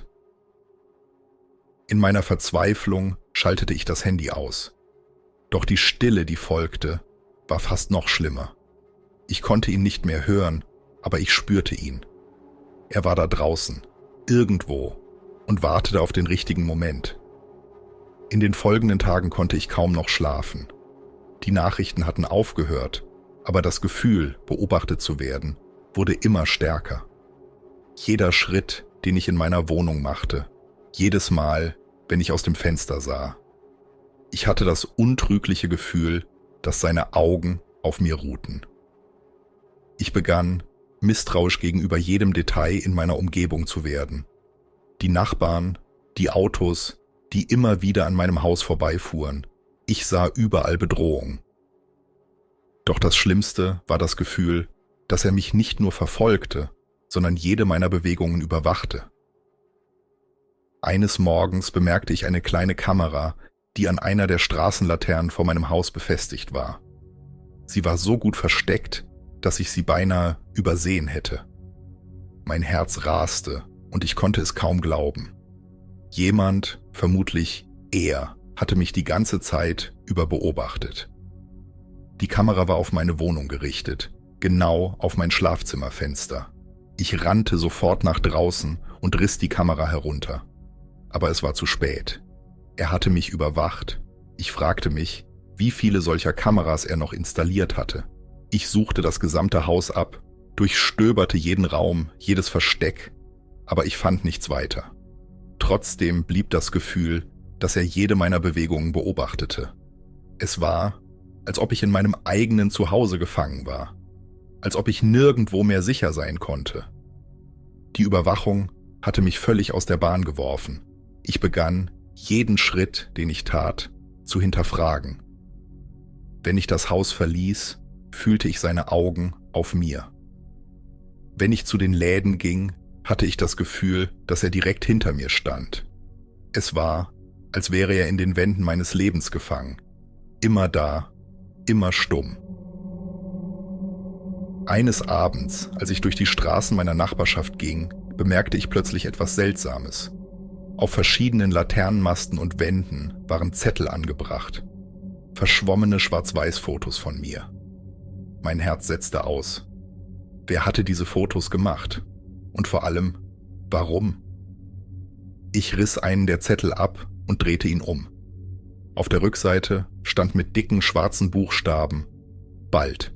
In meiner Verzweiflung schaltete ich das Handy aus. Doch die Stille, die folgte, war fast noch schlimmer. Ich konnte ihn nicht mehr hören, aber ich spürte ihn. Er war da draußen, irgendwo, und wartete auf den richtigen Moment. In den folgenden Tagen konnte ich kaum noch schlafen. Die Nachrichten hatten aufgehört, aber das Gefühl, beobachtet zu werden, wurde immer stärker. Jeder Schritt, den ich in meiner Wohnung machte, jedes Mal, wenn ich aus dem Fenster sah. Ich hatte das untrügliche Gefühl, dass seine Augen auf mir ruhten. Ich begann, misstrauisch gegenüber jedem Detail in meiner Umgebung zu werden. Die Nachbarn, die Autos, die immer wieder an meinem Haus vorbeifuhren. Ich sah überall Bedrohung. Doch das Schlimmste war das Gefühl, dass er mich nicht nur verfolgte, sondern jede meiner Bewegungen überwachte. Eines Morgens bemerkte ich eine kleine Kamera, die an einer der Straßenlaternen vor meinem Haus befestigt war. Sie war so gut versteckt, dass ich sie beinahe übersehen hätte. Mein Herz raste und ich konnte es kaum glauben. Jemand, vermutlich er, hatte mich die ganze Zeit über beobachtet. Die Kamera war auf meine Wohnung gerichtet, genau auf mein Schlafzimmerfenster. Ich rannte sofort nach draußen und riss die Kamera herunter. Aber es war zu spät. Er hatte mich überwacht. Ich fragte mich, wie viele solcher Kameras er noch installiert hatte. Ich suchte das gesamte Haus ab, durchstöberte jeden Raum, jedes Versteck, aber ich fand nichts weiter. Trotzdem blieb das Gefühl, dass er jede meiner Bewegungen beobachtete. Es war, als ob ich in meinem eigenen Zuhause gefangen war, als ob ich nirgendwo mehr sicher sein konnte. Die Überwachung hatte mich völlig aus der Bahn geworfen. Ich begann, jeden Schritt, den ich tat, zu hinterfragen. Wenn ich das Haus verließ, fühlte ich seine Augen auf mir. Wenn ich zu den Läden ging, hatte ich das Gefühl, dass er direkt hinter mir stand. Es war, als wäre er in den Wänden meines Lebens gefangen. Immer da, immer stumm. Eines Abends, als ich durch die Straßen meiner Nachbarschaft ging, bemerkte ich plötzlich etwas Seltsames. Auf verschiedenen Laternenmasten und Wänden waren Zettel angebracht. Verschwommene Schwarz-Weiß-Fotos von mir. Mein Herz setzte aus. Wer hatte diese Fotos gemacht? Und vor allem, warum? Ich riss einen der Zettel ab und drehte ihn um. Auf der Rückseite stand mit dicken schwarzen Buchstaben »Bald«.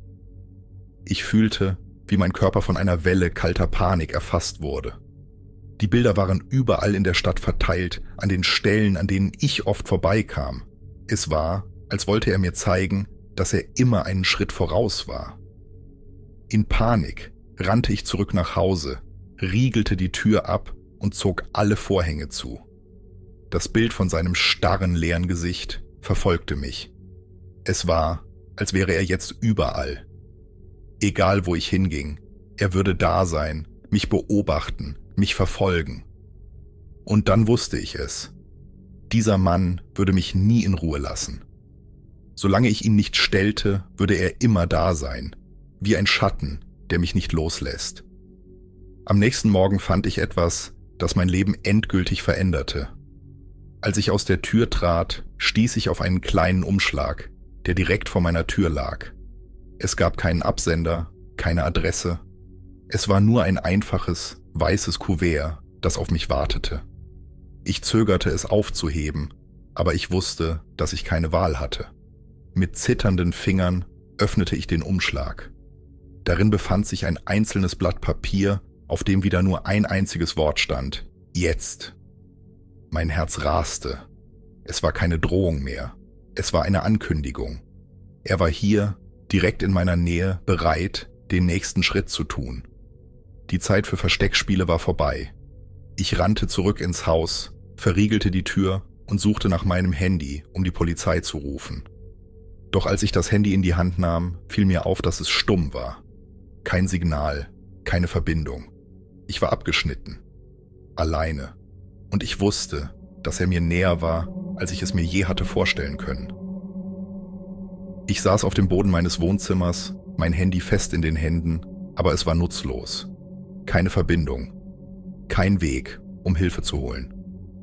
Ich fühlte, wie mein Körper von einer Welle kalter Panik erfasst wurde. Die Bilder waren überall in der Stadt verteilt, an den Stellen, an denen ich oft vorbeikam. Es war, als wollte er mir zeigen, dass er immer einen Schritt voraus war. In Panik rannte ich zurück nach Hause, riegelte die Tür ab und zog alle Vorhänge zu. Das Bild von seinem starren, leeren Gesicht verfolgte mich. Es war, als wäre er jetzt überall. Egal wo ich hinging, er würde da sein, mich beobachten, mich verfolgen. Und dann wusste ich es. Dieser Mann würde mich nie in Ruhe lassen. Solange ich ihn nicht stellte, würde er immer da sein, wie ein Schatten, der mich nicht loslässt. Am nächsten Morgen fand ich etwas, das mein Leben endgültig veränderte. Als ich aus der Tür trat, stieß ich auf einen kleinen Umschlag, der direkt vor meiner Tür lag. Es gab keinen Absender, keine Adresse. Es war nur ein einfaches, weißes Kuvert, das auf mich wartete. Ich zögerte es aufzuheben, aber ich wusste, dass ich keine Wahl hatte. Mit zitternden Fingern öffnete ich den Umschlag. Darin befand sich ein einzelnes Blatt Papier, auf dem wieder nur ein einziges Wort stand: Jetzt. Mein Herz raste. Es war keine Drohung mehr. Es war eine Ankündigung. Er war hier, direkt in meiner Nähe, bereit, den nächsten Schritt zu tun. Die Zeit für Versteckspiele war vorbei. Ich rannte zurück ins Haus, verriegelte die Tür und suchte nach meinem Handy, um die Polizei zu rufen. Doch als ich das Handy in die Hand nahm, fiel mir auf, dass es stumm war. Kein Signal, keine Verbindung. Ich war abgeschnitten. Alleine. Und ich wusste, dass er mir näher war, als ich es mir je hatte vorstellen können. Ich saß auf dem Boden meines Wohnzimmers, mein Handy fest in den Händen, aber es war nutzlos. Keine Verbindung. Kein Weg, um Hilfe zu holen.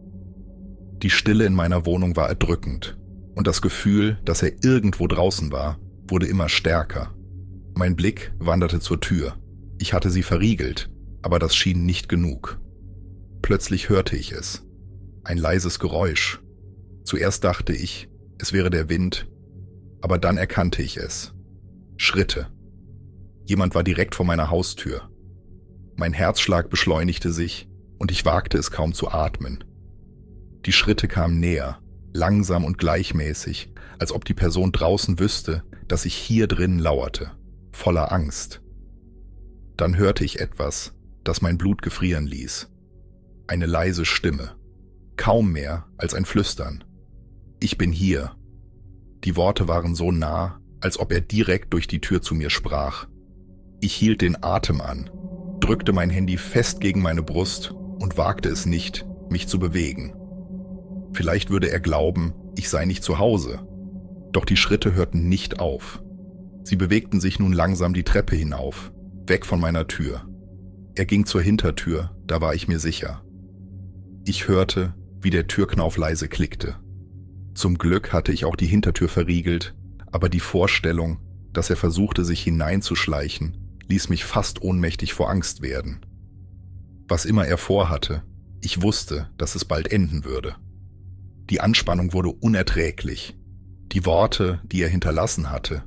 Die Stille in meiner Wohnung war erdrückend und das Gefühl, dass er irgendwo draußen war, wurde immer stärker. Mein Blick wanderte zur Tür. Ich hatte sie verriegelt, aber das schien nicht genug. Plötzlich hörte ich es. Ein leises Geräusch. Zuerst dachte ich, es wäre der Wind, aber dann erkannte ich es. Schritte. Jemand war direkt vor meiner Haustür. Mein Herzschlag beschleunigte sich und ich wagte es kaum zu atmen. Die Schritte kamen näher, langsam und gleichmäßig, als ob die Person draußen wüsste, dass ich hier drin lauerte, voller Angst. Dann hörte ich etwas, das mein Blut gefrieren ließ. Eine leise Stimme, kaum mehr als ein Flüstern. Ich bin hier. Die Worte waren so nah, als ob er direkt durch die Tür zu mir sprach. Ich hielt den Atem an, drückte mein Handy fest gegen meine Brust und wagte es nicht, mich zu bewegen. Vielleicht würde er glauben, ich sei nicht zu Hause. Doch die Schritte hörten nicht auf. Sie bewegten sich nun langsam die Treppe hinauf, weg von meiner Tür. Er ging zur Hintertür, da war ich mir sicher. Ich hörte, wie der Türknauf leise klickte. Zum Glück hatte ich auch die Hintertür verriegelt, aber die Vorstellung, dass er versuchte, sich hineinzuschleichen, ließ mich fast ohnmächtig vor Angst werden. Was immer er vorhatte, ich wusste, dass es bald enden würde. Die Anspannung wurde unerträglich. Die Worte, die er hinterlassen hatte,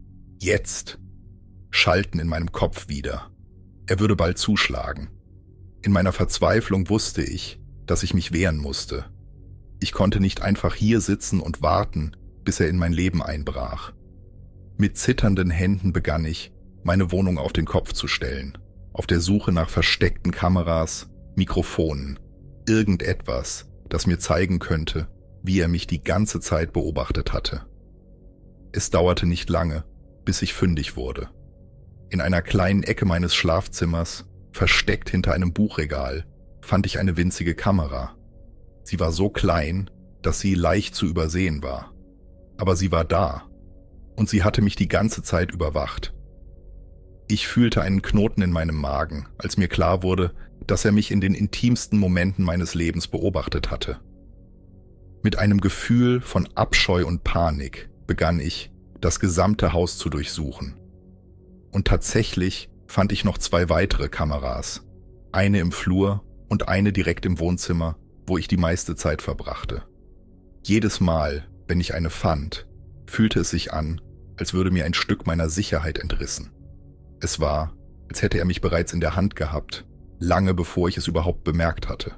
jetzt, schallten in meinem Kopf wieder. Er würde bald zuschlagen. In meiner Verzweiflung wusste ich, dass ich mich wehren musste. Ich konnte nicht einfach hier sitzen und warten, bis er in mein Leben einbrach. Mit zitternden Händen begann ich, meine Wohnung auf den Kopf zu stellen, auf der Suche nach versteckten Kameras, Mikrofonen, irgendetwas, das mir zeigen könnte, wie er mich die ganze Zeit beobachtet hatte. Es dauerte nicht lange, bis ich fündig wurde. In einer kleinen Ecke meines Schlafzimmers, versteckt hinter einem Buchregal, fand ich eine winzige Kamera. Sie war so klein, dass sie leicht zu übersehen war. Aber sie war da, und sie hatte mich die ganze Zeit überwacht. Ich fühlte einen Knoten in meinem Magen, als mir klar wurde, dass er mich in den intimsten Momenten meines Lebens beobachtet hatte. Mit einem Gefühl von Abscheu und Panik begann ich, das gesamte Haus zu durchsuchen. Und tatsächlich fand ich noch 2 weitere Kameras, eine im Flur und eine direkt im Wohnzimmer, wo ich die meiste Zeit verbrachte. Jedes Mal, wenn ich eine fand, fühlte es sich an, als würde mir ein Stück meiner Sicherheit entrissen. Es war, als hätte er mich bereits in der Hand gehabt, lange bevor ich es überhaupt bemerkt hatte.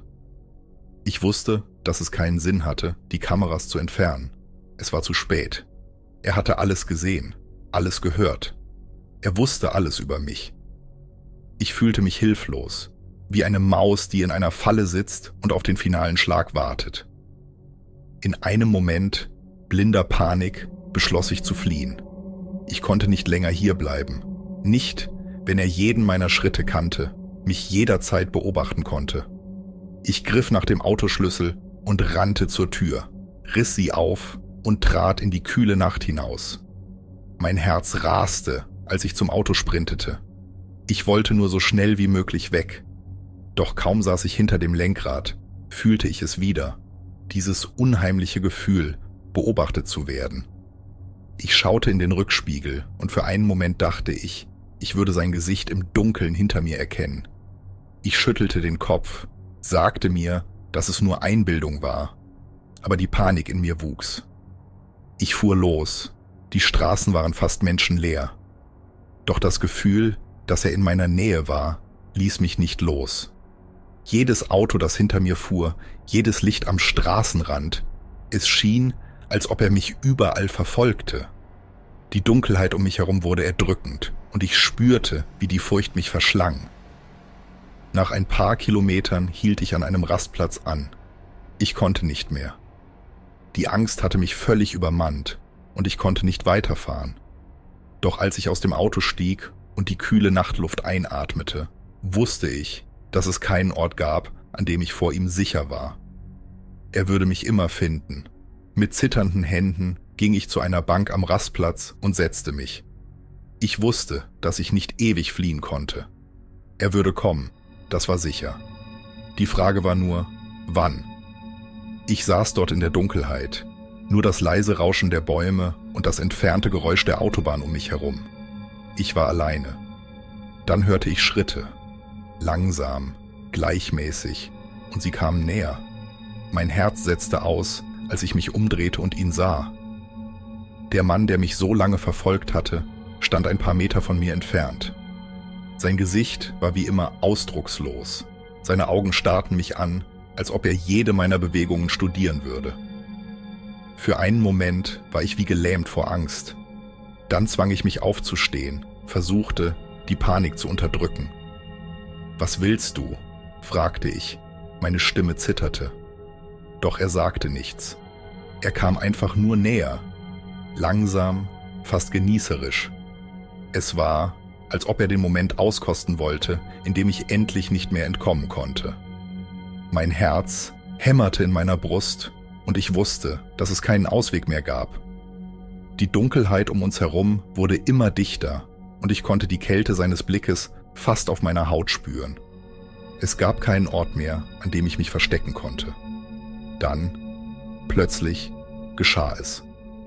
Ich wusste, dass es keinen Sinn hatte, die Kameras zu entfernen. Es war zu spät. Er hatte alles gesehen, alles gehört. Er wusste alles über mich. Ich fühlte mich hilflos, wie eine Maus, die in einer Falle sitzt und auf den finalen Schlag wartet. In einem Moment, blinder Panik, beschloss ich zu fliehen. Ich konnte nicht länger hierbleiben. Nicht, wenn er jeden meiner Schritte kannte, mich jederzeit beobachten konnte. Ich griff nach dem Autoschlüssel und rannte zur Tür, riss sie auf und trat in die kühle Nacht hinaus. Mein Herz raste, als ich zum Auto sprintete. Ich wollte nur so schnell wie möglich weg. Doch kaum saß ich hinter dem Lenkrad, fühlte ich es wieder, dieses unheimliche Gefühl, beobachtet zu werden. Ich schaute in den Rückspiegel und für einen Moment dachte ich, ich würde sein Gesicht im Dunkeln hinter mir erkennen. Ich schüttelte den Kopf, sagte mir, dass es nur Einbildung war, aber die Panik in mir wuchs. Ich fuhr los, die Straßen waren fast menschenleer. Doch das Gefühl, dass er in meiner Nähe war, ließ mich nicht los. Jedes Auto, das hinter mir fuhr, jedes Licht am Straßenrand, es schien, als ob er mich überall verfolgte. Die Dunkelheit um mich herum wurde erdrückend und ich spürte, wie die Furcht mich verschlang. Nach ein paar Kilometern hielt ich an einem Rastplatz an. Ich konnte nicht mehr. Die Angst hatte mich völlig übermannt und ich konnte nicht weiterfahren. Doch als ich aus dem Auto stieg und die kühle Nachtluft einatmete, wusste ich, dass es keinen Ort gab, an dem ich vor ihm sicher war. Er würde mich immer finden. Mit zitternden Händen ging ich zu einer Bank am Rastplatz und setzte mich. Ich wusste, dass ich nicht ewig fliehen konnte. Er würde kommen, das war sicher. Die Frage war nur, wann? Ich saß dort in der Dunkelheit, nur das leise Rauschen der Bäume und das entfernte Geräusch der Autobahn um mich herum. Ich war alleine. Dann hörte ich Schritte, langsam, gleichmäßig, und sie kamen näher. Mein Herz setzte aus, als ich mich umdrehte und ihn sah. Der Mann, der mich so lange verfolgt hatte, stand ein paar Meter von mir entfernt. Sein Gesicht war wie immer ausdruckslos. Seine Augen starrten mich an, als ob er jede meiner Bewegungen studieren würde. Für einen Moment war ich wie gelähmt vor Angst. Dann zwang ich mich aufzustehen, versuchte, die Panik zu unterdrücken. »Was willst du?« fragte ich. Meine Stimme zitterte. Doch er sagte nichts. Er kam einfach nur näher. Langsam, fast genießerisch. Es war, als ob er den Moment auskosten wollte, in dem ich endlich nicht mehr entkommen konnte. Mein Herz hämmerte in meiner Brust und ich wusste, dass es keinen Ausweg mehr gab. Die Dunkelheit um uns herum wurde immer dichter und ich konnte die Kälte seines Blickes fast auf meiner Haut spüren. Es gab keinen Ort mehr, an dem ich mich verstecken konnte. Dann, plötzlich, geschah es.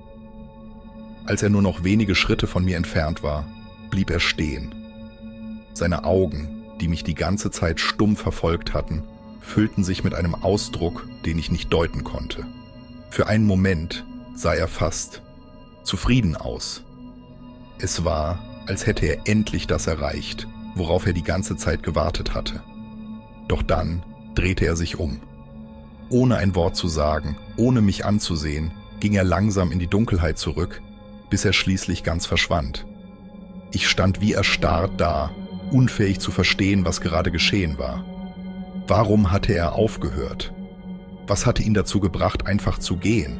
Als er nur noch wenige Schritte von mir entfernt war, blieb er stehen. Seine Augen, die mich die ganze Zeit stumm verfolgt hatten, füllten sich mit einem Ausdruck, den ich nicht deuten konnte. Für einen Moment sah er fast zufrieden aus. Es war, als hätte er endlich das erreicht, worauf er die ganze Zeit gewartet hatte. Doch dann drehte er sich um. Ohne ein Wort zu sagen, ohne mich anzusehen, ging er langsam in die Dunkelheit zurück, bis er schließlich ganz verschwand. Ich stand wie erstarrt da, unfähig zu verstehen, was gerade geschehen war. Warum hatte er aufgehört? Was hatte ihn dazu gebracht, einfach zu gehen?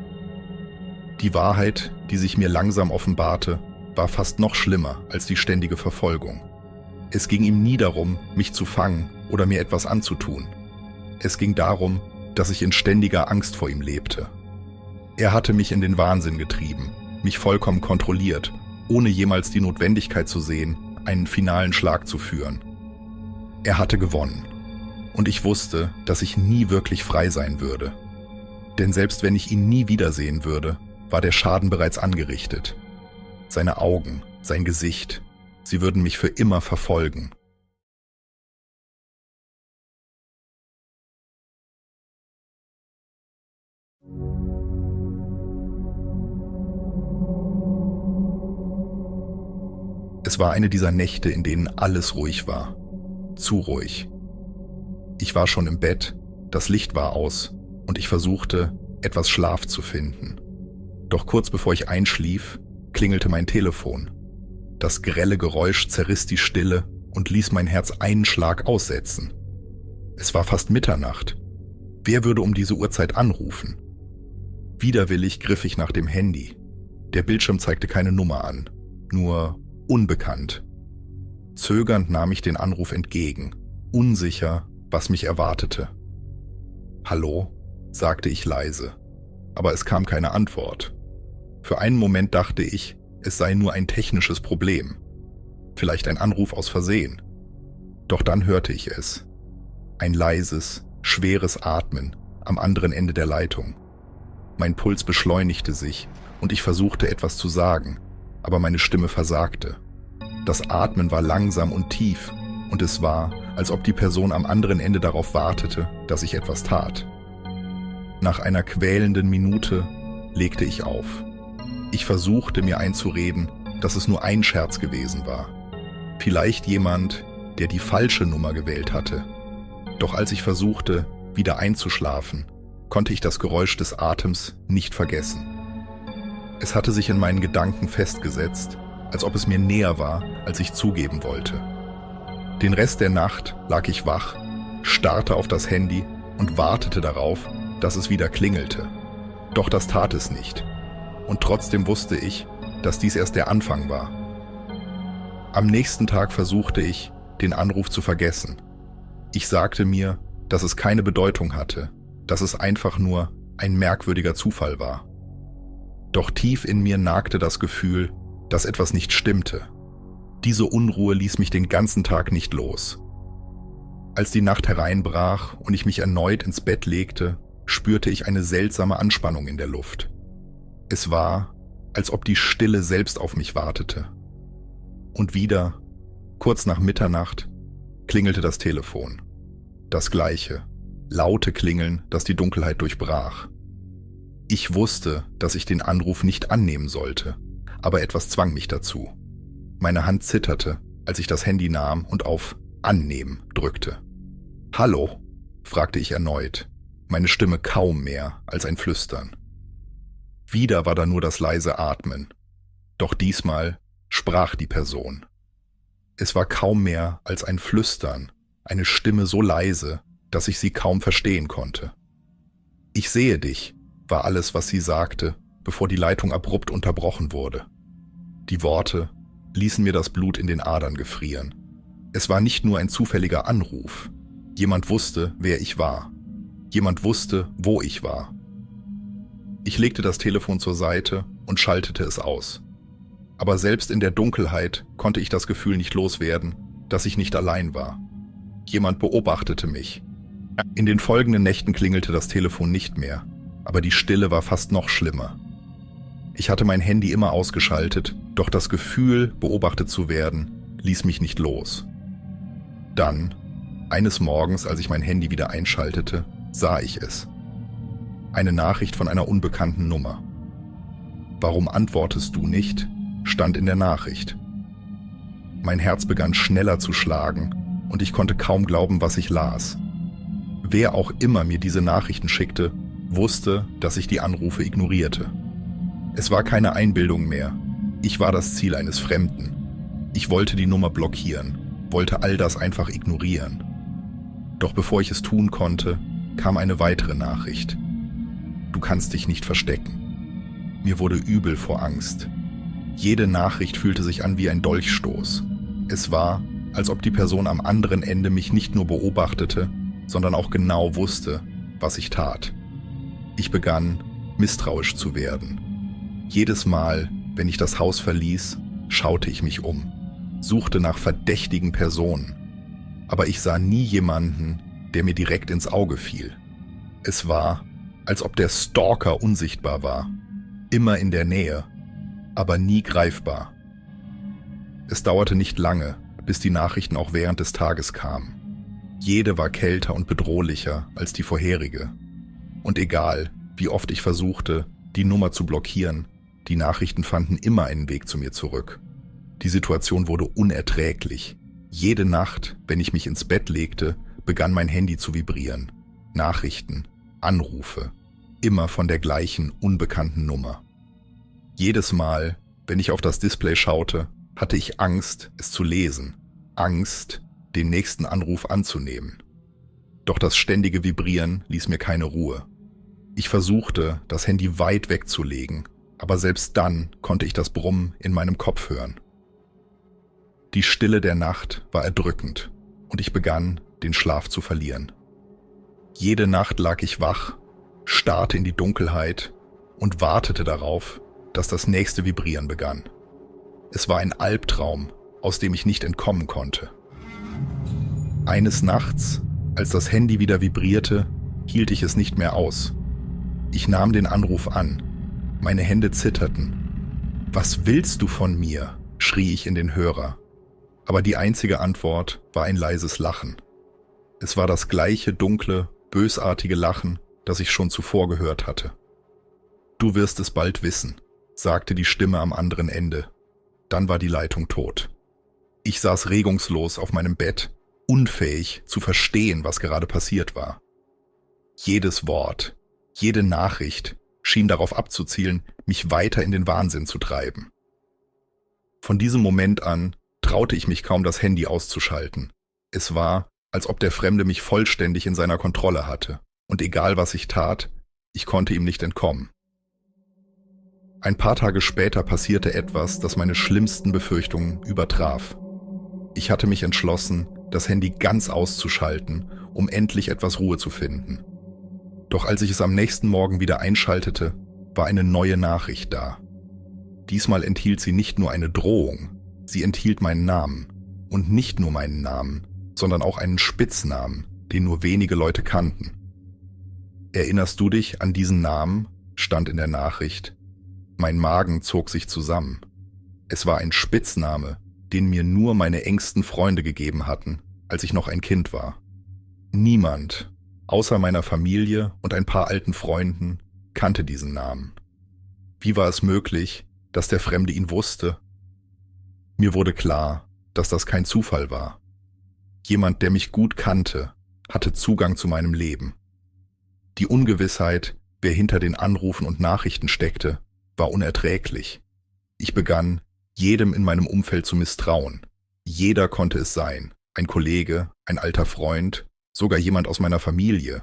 Die Wahrheit, die sich mir langsam offenbarte, war fast noch schlimmer als die ständige Verfolgung. Es ging ihm nie darum, mich zu fangen oder mir etwas anzutun. Es ging darum, dass ich in ständiger Angst vor ihm lebte. Er hatte mich in den Wahnsinn getrieben, mich vollkommen kontrolliert, ohne jemals die Notwendigkeit zu sehen, einen finalen Schlag zu führen. Er hatte gewonnen. Und ich wusste, dass ich nie wirklich frei sein würde. Denn selbst wenn ich ihn nie wiedersehen würde, war der Schaden bereits angerichtet. Seine Augen, sein Gesicht, sie würden mich für immer verfolgen. Es war eine dieser Nächte, in denen alles ruhig war. Zu ruhig. Ich war schon im Bett, das Licht war aus und ich versuchte, etwas Schlaf zu finden. Doch kurz bevor ich einschlief, klingelte mein Telefon. Das grelle Geräusch zerriss die Stille und ließ mein Herz einen Schlag aussetzen. Es war fast Mitternacht. Wer würde um diese Uhrzeit anrufen? Widerwillig griff ich nach dem Handy. Der Bildschirm zeigte keine Nummer an, nur unbekannt. Zögernd nahm ich den Anruf entgegen, unsicher, was mich erwartete. »Hallo?«, sagte ich leise, aber es kam keine Antwort. Für einen Moment dachte ich, es sei nur ein technisches Problem, vielleicht ein Anruf aus Versehen. Doch dann hörte ich es. Ein leises, schweres Atmen am anderen Ende der Leitung. Mein Puls beschleunigte sich und ich versuchte etwas zu sagen, aber meine Stimme versagte. Das Atmen war langsam und tief und es war, als ob die Person am anderen Ende darauf wartete, dass ich etwas tat. Nach einer quälenden Minute legte ich auf. Ich versuchte mir einzureden, dass es nur ein Scherz gewesen war. Vielleicht jemand, der die falsche Nummer gewählt hatte. Doch als ich versuchte, wieder einzuschlafen, konnte ich das Geräusch des Atems nicht vergessen. Es hatte sich in meinen Gedanken festgesetzt, als ob es mir näher war, als ich zugeben wollte. Den Rest der Nacht lag ich wach, starrte auf das Handy und wartete darauf, dass es wieder klingelte. Doch das tat es nicht. Und trotzdem wusste ich, dass dies erst der Anfang war. Am nächsten Tag versuchte ich, den Anruf zu vergessen. Ich sagte mir, dass es keine Bedeutung hatte, dass es einfach nur ein merkwürdiger Zufall war. Doch tief in mir nagte das Gefühl, dass etwas nicht stimmte. Diese Unruhe ließ mich den ganzen Tag nicht los. Als die Nacht hereinbrach und ich mich erneut ins Bett legte, spürte ich eine seltsame Anspannung in der Luft. Es war, als ob die Stille selbst auf mich wartete. Und wieder, kurz nach Mitternacht, klingelte das Telefon. Das gleiche, laute Klingeln, das die Dunkelheit durchbrach. Ich wusste, dass ich den Anruf nicht annehmen sollte, aber etwas zwang mich dazu. Meine Hand zitterte, als ich das Handy nahm und auf »Annehmen« drückte. »Hallo?«, fragte ich erneut, meine Stimme kaum mehr als ein Flüstern. Wieder war da nur das leise Atmen. Doch diesmal sprach die Person. Es war kaum mehr als ein Flüstern, eine Stimme so leise, dass ich sie kaum verstehen konnte. »Ich sehe dich«, war alles, was sie sagte, bevor die Leitung abrupt unterbrochen wurde. Die Worte ließen mir das Blut in den Adern gefrieren. Es war nicht nur ein zufälliger Anruf. Jemand wusste, wer ich war. Jemand wusste, wo ich war. Ich legte das Telefon zur Seite und schaltete es aus. Aber selbst in der Dunkelheit konnte ich das Gefühl nicht loswerden, dass ich nicht allein war. Jemand beobachtete mich. In den folgenden Nächten klingelte das Telefon nicht mehr, aber die Stille war fast noch schlimmer. Ich hatte mein Handy immer ausgeschaltet, doch das Gefühl, beobachtet zu werden, ließ mich nicht los. Dann, eines Morgens, als ich mein Handy wieder einschaltete, sah ich es. Eine Nachricht von einer unbekannten Nummer. »Warum antwortest du nicht?«, stand in der Nachricht. Mein Herz begann schneller zu schlagen und ich konnte kaum glauben, was ich las. Wer auch immer mir diese Nachrichten schickte, wusste, dass ich die Anrufe ignorierte. Es war keine Einbildung mehr. Ich war das Ziel eines Fremden. Ich wollte die Nummer blockieren, wollte all das einfach ignorieren. Doch bevor ich es tun konnte, kam eine weitere Nachricht. »Du kannst dich nicht verstecken.« Mir wurde übel vor Angst. Jede Nachricht fühlte sich an wie ein Dolchstoß. Es war, als ob die Person am anderen Ende mich nicht nur beobachtete, sondern auch genau wusste, was ich tat. Ich begann, misstrauisch zu werden. Jedes Mal, wenn ich das Haus verließ, schaute ich mich um, suchte nach verdächtigen Personen. Aber ich sah nie jemanden, der mir direkt ins Auge fiel. Es war, als ob der Stalker unsichtbar war, immer in der Nähe, aber nie greifbar. Es dauerte nicht lange, bis die Nachrichten auch während des Tages kamen. Jede war kälter und bedrohlicher als die vorherige. Und egal, wie oft ich versuchte, die Nummer zu blockieren, die Nachrichten fanden immer einen Weg zu mir zurück. Die Situation wurde unerträglich. Jede Nacht, wenn ich mich ins Bett legte, begann mein Handy zu vibrieren. Nachrichten, Anrufe, immer von der gleichen unbekannten Nummer. Jedes Mal, wenn ich auf das Display schaute, hatte ich Angst, es zu lesen, Angst, den nächsten Anruf anzunehmen. Doch das ständige Vibrieren ließ mir keine Ruhe. Ich versuchte, das Handy weit wegzulegen, aber selbst dann konnte ich das Brummen in meinem Kopf hören. Die Stille der Nacht war erdrückend und ich begann, den Schlaf zu verlieren. Jede Nacht lag ich wach, starrte in die Dunkelheit und wartete darauf, dass das nächste Vibrieren begann. Es war ein Albtraum, aus dem ich nicht entkommen konnte. Eines Nachts, als das Handy wieder vibrierte, hielt ich es nicht mehr aus. Ich nahm den Anruf an. Meine Hände zitterten. »Was willst du von mir?« schrie ich in den Hörer. Aber die einzige Antwort war ein leises Lachen. Es war das gleiche dunkle, bösartige Lachen, das ich schon zuvor gehört hatte. »Du wirst es bald wissen«, sagte die Stimme am anderen Ende. Dann war die Leitung tot. Ich saß regungslos auf meinem Bett, unfähig zu verstehen, was gerade passiert war. Jedes Wort, jede Nachricht schien darauf abzuzielen, mich weiter in den Wahnsinn zu treiben. Von diesem Moment an traute ich mich kaum, das Handy auszuschalten. Es war, als ob der Fremde mich vollständig in seiner Kontrolle hatte, und egal was ich tat, ich konnte ihm nicht entkommen. Ein paar Tage später passierte etwas, das meine schlimmsten Befürchtungen übertraf. Ich hatte mich entschlossen, das Handy ganz auszuschalten, um endlich etwas Ruhe zu finden. Doch als ich es am nächsten Morgen wieder einschaltete, war eine neue Nachricht da. Diesmal enthielt sie nicht nur eine Drohung, sie enthielt meinen Namen. Und nicht nur meinen Namen, sondern auch einen Spitznamen, den nur wenige Leute kannten. »Erinnerst du dich an diesen Namen?« stand in der Nachricht. Mein Magen zog sich zusammen. Es war ein Spitzname, den mir nur meine engsten Freunde gegeben hatten, als ich noch ein Kind war. Niemand, außer meiner Familie und ein paar alten Freunden, kannte diesen Namen. Wie war es möglich, dass der Fremde ihn wusste? Mir wurde klar, dass das kein Zufall war. Jemand, der mich gut kannte, hatte Zugang zu meinem Leben. Die Ungewissheit, wer hinter den Anrufen und Nachrichten steckte, war unerträglich. Ich begann, jedem in meinem Umfeld zu misstrauen. Jeder konnte es sein, ein Kollege, ein alter Freund, sogar jemand aus meiner Familie.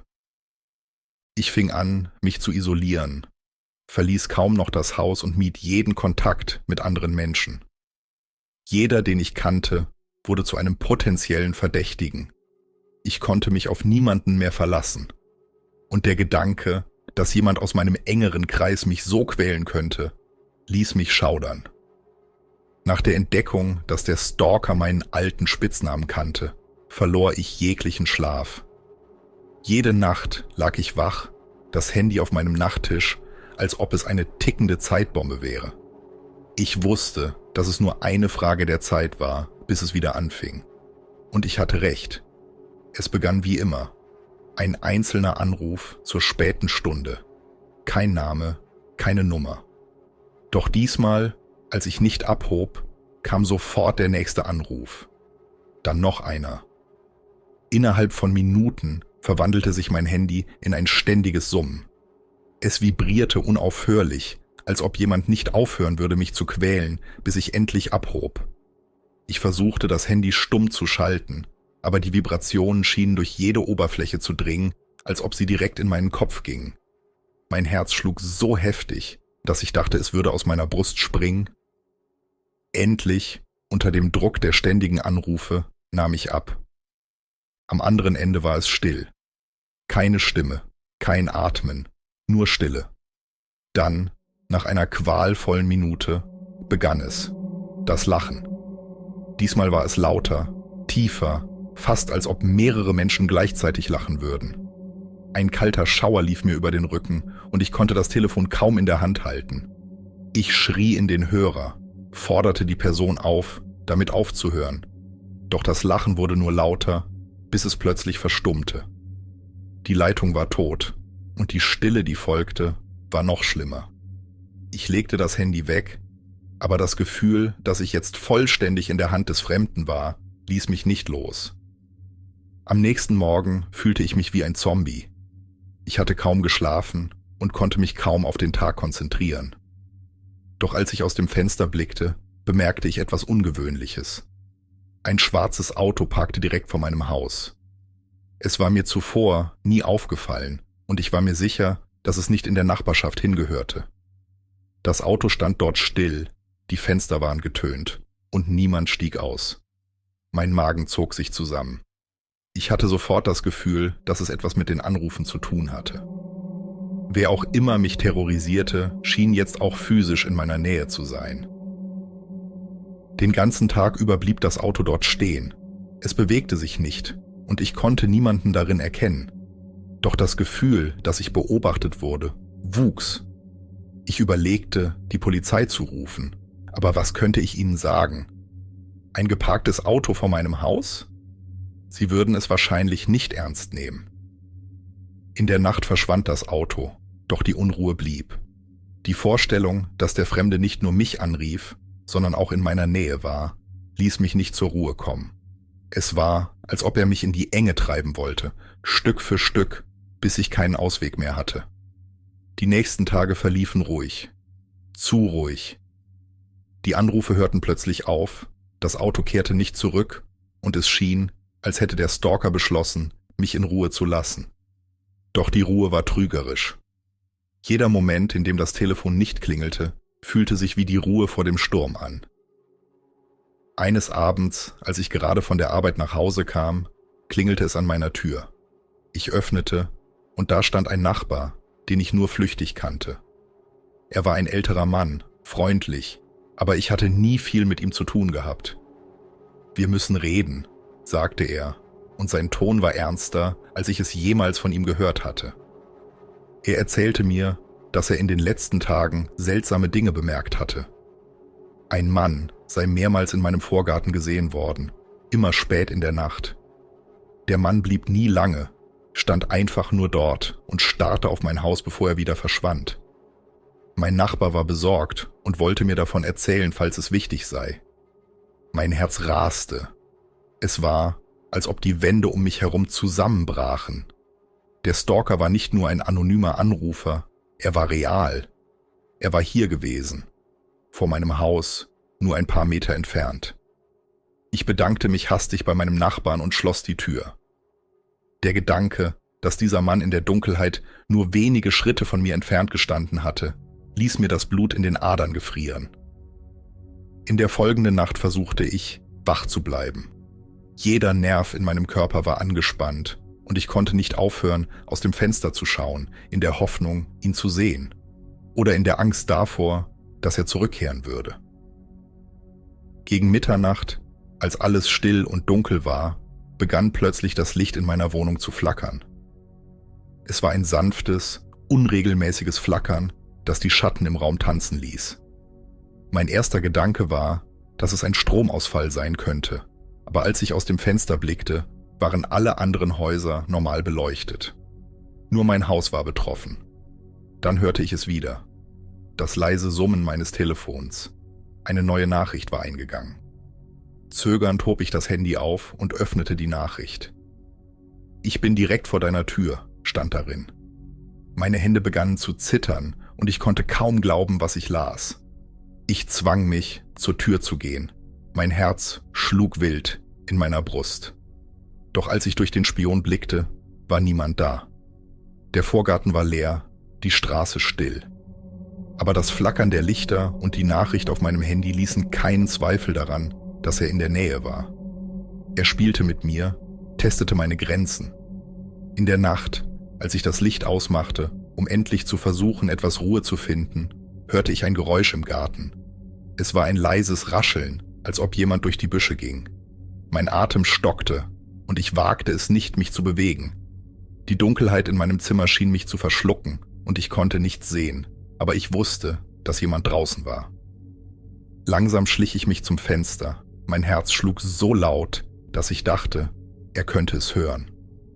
Ich fing an, mich zu isolieren, verließ kaum noch das Haus und mied jeden Kontakt mit anderen Menschen. Jeder, den ich kannte, wurde zu einem potenziellen Verdächtigen. Ich konnte mich auf niemanden mehr verlassen. Und der Gedanke, dass jemand aus meinem engeren Kreis mich so quälen könnte, ließ mich schaudern. Nach der Entdeckung, dass der Stalker meinen alten Spitznamen kannte, verlor ich jeglichen Schlaf. Jede Nacht lag ich wach, das Handy auf meinem Nachttisch, als ob es eine tickende Zeitbombe wäre. Ich wusste, dass es nur eine Frage der Zeit war, bis es wieder anfing. Und ich hatte recht. Es begann wie immer. Ein einzelner Anruf zur späten Stunde. Kein Name, keine Nummer. Doch diesmal, als ich nicht abhob, kam sofort der nächste Anruf. Dann noch einer. Innerhalb von Minuten verwandelte sich mein Handy in ein ständiges Summen. Es vibrierte unaufhörlich, als ob jemand nicht aufhören würde, mich zu quälen, bis ich endlich abhob. Ich versuchte, das Handy stumm zu schalten, aber die Vibrationen schienen durch jede Oberfläche zu dringen, als ob sie direkt in meinen Kopf gingen. Mein Herz schlug so heftig, dass ich dachte, es würde aus meiner Brust springen. Endlich, unter dem Druck der ständigen Anrufe, nahm ich ab. Am anderen Ende war es still. Keine Stimme, kein Atmen, nur Stille. Dann, nach einer qualvollen Minute, begann es. Das Lachen. Diesmal war es lauter, tiefer fast als ob mehrere Menschen gleichzeitig lachen würden. Ein kalter Schauer lief mir über den Rücken und ich konnte das Telefon kaum in der Hand halten. Ich schrie in den Hörer, forderte die Person auf, damit aufzuhören. Doch das Lachen wurde nur lauter, bis es plötzlich verstummte. Die Leitung war tot und die Stille, die folgte, war noch schlimmer. Ich legte das Handy weg, aber das Gefühl, dass ich jetzt vollständig in der Hand des Fremden war, ließ mich nicht los. Am nächsten Morgen fühlte ich mich wie ein Zombie. Ich hatte kaum geschlafen und konnte mich kaum auf den Tag konzentrieren. Doch als ich aus dem Fenster blickte, bemerkte ich etwas Ungewöhnliches. Ein schwarzes Auto parkte direkt vor meinem Haus. Es war mir zuvor nie aufgefallen und ich war mir sicher, dass es nicht in der Nachbarschaft hingehörte. Das Auto stand dort still, die Fenster waren getönt und niemand stieg aus. Mein Magen zog sich zusammen. Ich hatte sofort das Gefühl, dass es etwas mit den Anrufen zu tun hatte. Wer auch immer mich terrorisierte, schien jetzt auch physisch in meiner Nähe zu sein. Den ganzen Tag über blieb das Auto dort stehen. Es bewegte sich nicht und ich konnte niemanden darin erkennen. Doch das Gefühl, dass ich beobachtet wurde, wuchs. Ich überlegte, die Polizei zu rufen. Aber was könnte ich ihnen sagen? Ein geparktes Auto vor meinem Haus? Sie würden es wahrscheinlich nicht ernst nehmen. In der Nacht verschwand das Auto, doch die Unruhe blieb. Die Vorstellung, dass der Fremde nicht nur mich anrief, sondern auch in meiner Nähe war, ließ mich nicht zur Ruhe kommen. Es war, als ob er mich in die Enge treiben wollte, Stück für Stück, bis ich keinen Ausweg mehr hatte. Die nächsten Tage verliefen ruhig. Zu ruhig. Die Anrufe hörten plötzlich auf, das Auto kehrte nicht zurück und es schien, als hätte der Stalker beschlossen, mich in Ruhe zu lassen. Doch die Ruhe war trügerisch. Jeder Moment, in dem das Telefon nicht klingelte, fühlte sich wie die Ruhe vor dem Sturm an. Eines Abends, als ich gerade von der Arbeit nach Hause kam, klingelte es an meiner Tür. Ich öffnete und da stand ein Nachbar, den ich nur flüchtig kannte. Er war ein älterer Mann, freundlich, aber ich hatte nie viel mit ihm zu tun gehabt. »Wir müssen reden«, sagte er, und sein Ton war ernster, als ich es jemals von ihm gehört hatte. Er erzählte mir, dass er in den letzten Tagen seltsame Dinge bemerkt hatte. Ein Mann sei mehrmals in meinem Vorgarten gesehen worden, immer spät in der Nacht. Der Mann blieb nie lange, stand einfach nur dort und starrte auf mein Haus, bevor er wieder verschwand. Mein Nachbar war besorgt und wollte mir davon erzählen, falls es wichtig sei. Mein Herz raste. Es war, als ob die Wände um mich herum zusammenbrachen. Der Stalker war nicht nur ein anonymer Anrufer, er war real. Er war hier gewesen, vor meinem Haus, nur ein paar Meter entfernt. Ich bedankte mich hastig bei meinem Nachbarn und schloss die Tür. Der Gedanke, dass dieser Mann in der Dunkelheit nur wenige Schritte von mir entfernt gestanden hatte, ließ mir das Blut in den Adern gefrieren. In der folgenden Nacht versuchte ich, wach zu bleiben. Jeder Nerv in meinem Körper war angespannt und ich konnte nicht aufhören, aus dem Fenster zu schauen, in der Hoffnung, ihn zu sehen. Oder in der Angst davor, dass er zurückkehren würde. Gegen Mitternacht, als alles still und dunkel war, begann plötzlich das Licht in meiner Wohnung zu flackern. Es war ein sanftes, unregelmäßiges Flackern, das die Schatten im Raum tanzen ließ. Mein erster Gedanke war, dass es ein Stromausfall sein könnte, aber als ich aus dem Fenster blickte, waren alle anderen Häuser normal beleuchtet. Nur mein Haus war betroffen. Dann hörte ich es wieder. Das leise Summen meines Telefons. Eine neue Nachricht war eingegangen. Zögernd hob ich das Handy auf und öffnete die Nachricht. »Ich bin direkt vor deiner Tür«, stand darin. Meine Hände begannen zu zittern und ich konnte kaum glauben, was ich las. Ich zwang mich, zur Tür zu gehen. Mein Herz schlug wild in meiner Brust. Doch als ich durch den Spion blickte, war niemand da. Der Vorgarten war leer, die Straße still. Aber das Flackern der Lichter und die Nachricht auf meinem Handy ließen keinen Zweifel daran, dass er in der Nähe war. Er spielte mit mir, testete meine Grenzen. In der Nacht, als ich das Licht ausmachte, um endlich zu versuchen, etwas Ruhe zu finden, hörte ich ein Geräusch im Garten. Es war ein leises Rascheln, als ob jemand durch die Büsche ging. Mein Atem stockte und ich wagte es nicht, mich zu bewegen. Die Dunkelheit in meinem Zimmer schien mich zu verschlucken und ich konnte nichts sehen, aber ich wusste, dass jemand draußen war. Langsam schlich ich mich zum Fenster. Mein Herz schlug so laut, dass ich dachte, er könnte es hören.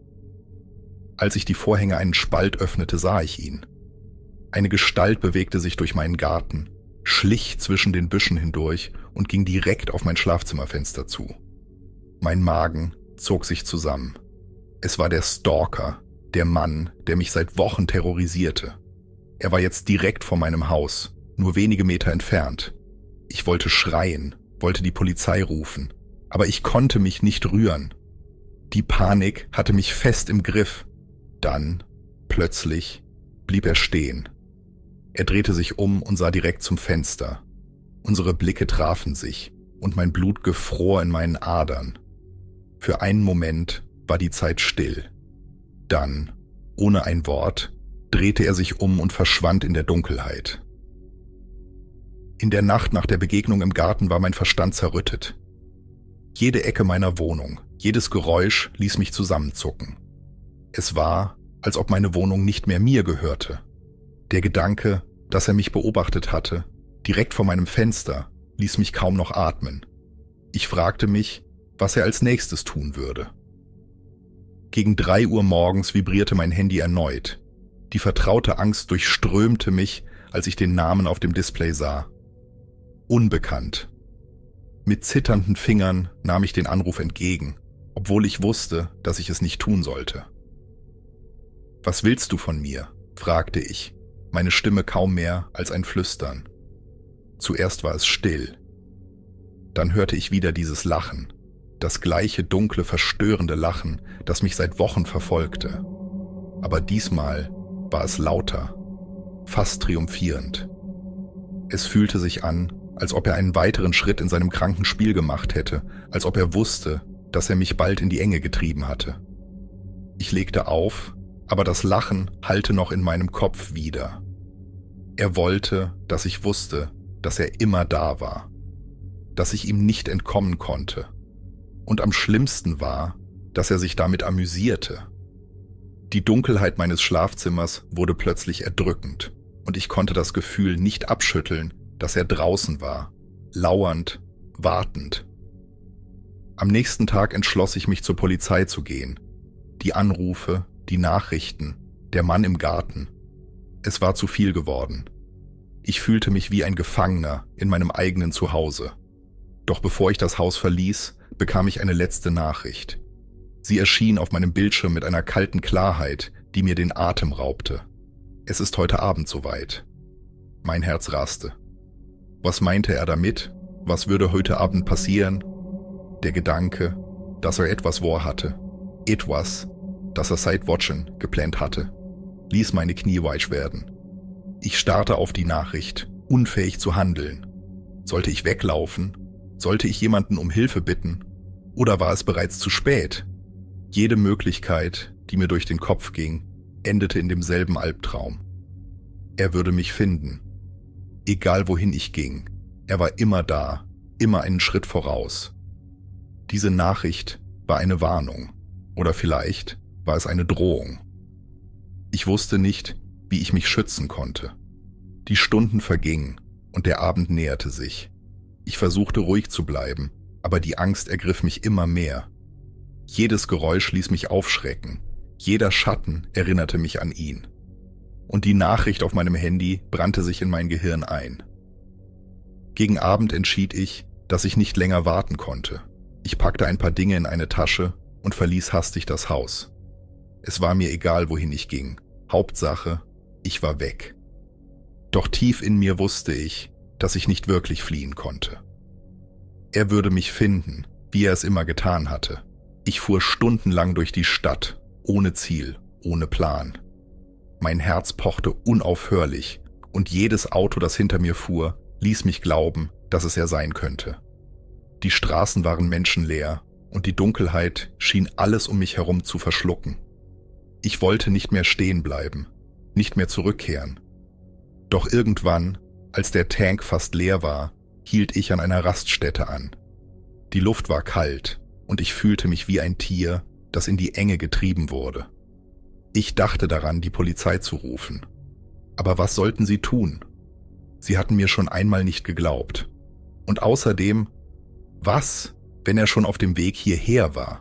Als ich die Vorhänge einen Spalt öffnete, sah ich ihn. Eine Gestalt bewegte sich durch meinen Garten, schlich zwischen den Büschen hindurch und ging direkt auf mein Schlafzimmerfenster zu. Mein Magen zog sich zusammen. Es war der Stalker, der Mann, der mich seit Wochen terrorisierte. Er war jetzt direkt vor meinem Haus, nur wenige Meter entfernt. Ich wollte schreien, wollte die Polizei rufen, aber ich konnte mich nicht rühren. Die Panik hatte mich fest im Griff. Dann, plötzlich, blieb er stehen. Er drehte sich um und sah direkt zum Fenster. Unsere Blicke trafen sich und mein Blut gefror in meinen Adern. Für einen Moment war die Zeit still. Dann, ohne ein Wort, drehte er sich um und verschwand in der Dunkelheit. In der Nacht nach der Begegnung im Garten war mein Verstand zerrüttet. Jede Ecke meiner Wohnung, jedes Geräusch ließ mich zusammenzucken. Es war, als ob meine Wohnung nicht mehr mir gehörte. Der Gedanke, dass er mich beobachtet hatte, direkt vor meinem Fenster, ließ mich kaum noch atmen. Ich fragte mich, was er als nächstes tun würde. Gegen 3 Uhr morgens vibrierte mein Handy erneut. Die vertraute Angst durchströmte mich, als ich den Namen auf dem Display sah. Unbekannt. Mit zitternden Fingern nahm ich den Anruf entgegen, obwohl ich wusste, dass ich es nicht tun sollte. »Was willst du von mir?« fragte ich, meine Stimme kaum mehr als ein Flüstern. Zuerst war es still. Dann hörte ich wieder dieses Lachen, das gleiche dunkle, verstörende Lachen, das mich seit Wochen verfolgte. Aber diesmal war es lauter, fast triumphierend. Es fühlte sich an, als ob er einen weiteren Schritt in seinem kranken Spiel gemacht hätte, als ob er wusste, dass er mich bald in die Enge getrieben hatte. Ich legte auf, aber das Lachen hallte noch in meinem Kopf wieder. Er wollte, dass ich wusste, dass er immer da war, dass ich ihm nicht entkommen konnte. Und am schlimmsten war, dass er sich damit amüsierte. Die Dunkelheit meines Schlafzimmers wurde plötzlich erdrückend und ich konnte das Gefühl nicht abschütteln, dass er draußen war, lauernd, wartend. Am nächsten Tag entschloss ich mich zur Polizei zu gehen. Die Anrufe, die Nachrichten, der Mann im Garten. Es war zu viel geworden. Ich fühlte mich wie ein Gefangener in meinem eigenen Zuhause. Doch bevor ich das Haus verließ, bekam ich eine letzte Nachricht. Sie erschien auf meinem Bildschirm mit einer kalten Klarheit, die mir den Atem raubte. Es ist heute Abend soweit. Mein Herz raste. Was meinte er damit? Was würde heute Abend passieren? Der Gedanke, dass er etwas vorhatte. Etwas, das er seit Wochen geplant hatte, ließ meine Knie weich werden. Ich starrte auf die Nachricht, unfähig zu handeln. Sollte ich weglaufen? Sollte ich jemanden um Hilfe bitten? Oder war es bereits zu spät? Jede Möglichkeit, die mir durch den Kopf ging, endete in demselben Albtraum. Er würde mich finden. Egal wohin ich ging, er war immer da, immer einen Schritt voraus. Diese Nachricht war eine Warnung. Oder vielleicht war es eine Drohung. Ich wusste nicht, wie ich mich schützen konnte. Die Stunden vergingen und der Abend näherte sich. Ich versuchte ruhig zu bleiben, aber die Angst ergriff mich immer mehr. Jedes Geräusch ließ mich aufschrecken, jeder Schatten erinnerte mich an ihn. Und die Nachricht auf meinem Handy brannte sich in mein Gehirn ein. Gegen Abend entschied ich, dass ich nicht länger warten konnte. Ich packte ein paar Dinge in eine Tasche und verließ hastig das Haus. Es war mir egal, wohin ich ging. Hauptsache, ich war weg. Doch tief in mir wusste ich, dass ich nicht wirklich fliehen konnte. Er würde mich finden, wie er es immer getan hatte. Ich fuhr stundenlang durch die Stadt, ohne Ziel, ohne Plan. Mein Herz pochte unaufhörlich und jedes Auto, das hinter mir fuhr, ließ mich glauben, dass es er sein könnte. Die Straßen waren menschenleer und die Dunkelheit schien alles um mich herum zu verschlucken. Ich wollte nicht mehr stehen bleiben, nicht mehr zurückkehren. Doch irgendwann, als der Tank fast leer war, hielt ich an einer Raststätte an. Die Luft war kalt, und ich fühlte mich wie ein Tier, das in die Enge getrieben wurde. Ich dachte daran, die Polizei zu rufen. Aber was sollten sie tun? Sie hatten mir schon einmal nicht geglaubt. Und außerdem, was, wenn er schon auf dem Weg hierher war?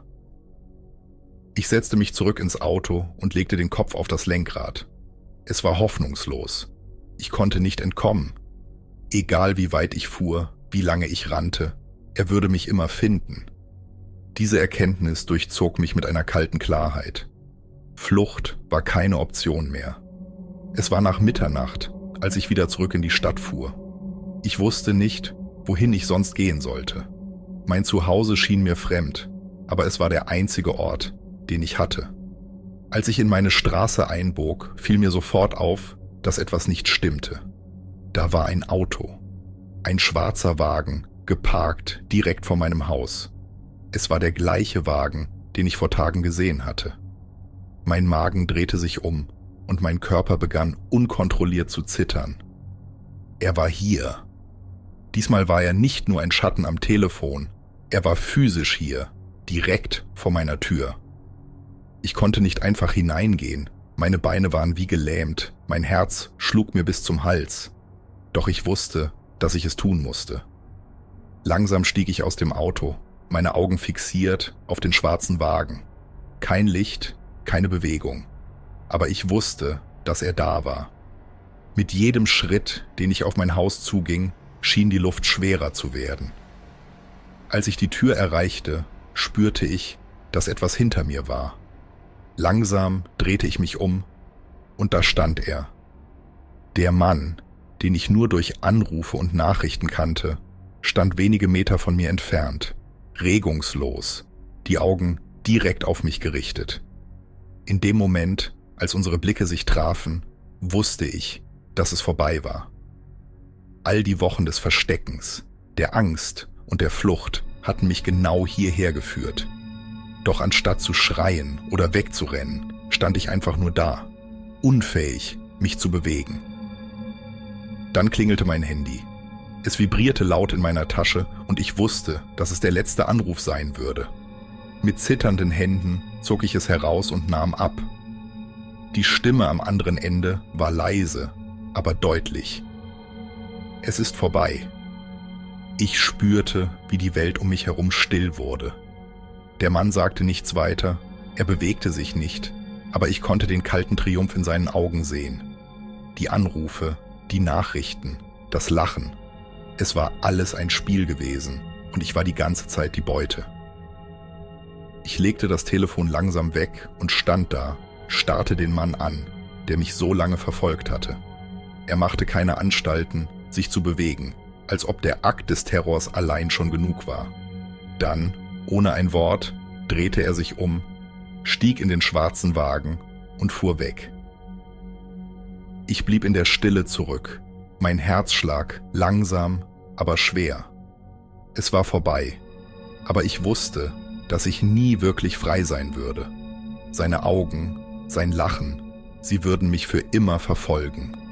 Ich setzte mich zurück ins Auto und legte den Kopf auf das Lenkrad. Es war hoffnungslos. Ich konnte nicht entkommen. Egal wie weit ich fuhr, wie lange ich rannte, er würde mich immer finden. Diese Erkenntnis durchzog mich mit einer kalten Klarheit. Flucht war keine Option mehr. Es war nach Mitternacht, als ich wieder zurück in die Stadt fuhr. Ich wusste nicht, wohin ich sonst gehen sollte. Mein Zuhause schien mir fremd, aber es war der einzige Ort, den ich hatte. Als ich in meine Straße einbog, fiel mir sofort auf, dass etwas nicht stimmte. Da war ein Auto. Ein schwarzer Wagen, geparkt direkt vor meinem Haus. Es war der gleiche Wagen, den ich vor Tagen gesehen hatte. Mein Magen drehte sich um und mein Körper begann unkontrolliert zu zittern. Er war hier. Diesmal war er nicht nur ein Schatten am Telefon, er war physisch hier, direkt vor meiner Tür. Ich konnte nicht einfach hineingehen, meine Beine waren wie gelähmt, mein Herz schlug mir bis zum Hals. Doch ich wusste, dass ich es tun musste. Langsam stieg ich aus dem Auto, meine Augen fixiert auf den schwarzen Wagen. Kein Licht, keine Bewegung. Aber ich wusste, dass er da war. Mit jedem Schritt, den ich auf mein Haus zuging, schien die Luft schwerer zu werden. Als ich die Tür erreichte, spürte ich, dass etwas hinter mir war. Langsam drehte ich mich um und da stand er. Der Mann, den ich nur durch Anrufe und Nachrichten kannte, stand wenige Meter von mir entfernt, regungslos, die Augen direkt auf mich gerichtet. In dem Moment, als unsere Blicke sich trafen, wusste ich, dass es vorbei war. All die Wochen des Versteckens, der Angst und der Flucht hatten mich genau hierher geführt. Doch anstatt zu schreien oder wegzurennen, stand ich einfach nur da, unfähig, mich zu bewegen. Dann klingelte mein Handy. Es vibrierte laut in meiner Tasche und ich wusste, dass es der letzte Anruf sein würde. Mit zitternden Händen zog ich es heraus und nahm ab. Die Stimme am anderen Ende war leise, aber deutlich. Es ist vorbei. Ich spürte, wie die Welt um mich herum still wurde. Der Mann sagte nichts weiter, er bewegte sich nicht, aber ich konnte den kalten Triumph in seinen Augen sehen. Die Anrufe, die Nachrichten, das Lachen. Es war alles ein Spiel gewesen und ich war die ganze Zeit die Beute. Ich legte das Telefon langsam weg und stand da, starrte den Mann an, der mich so lange verfolgt hatte. Er machte keine Anstalten, sich zu bewegen, als ob der Akt des Terrors allein schon genug war. Dann, ohne ein Wort, drehte er sich um, stieg in den schwarzen Wagen und fuhr weg. Ich blieb in der Stille zurück, mein Herzschlag langsam, aber schwer. Es war vorbei, aber ich wusste, dass ich nie wirklich frei sein würde. Seine Augen, sein Lachen, sie würden mich für immer verfolgen.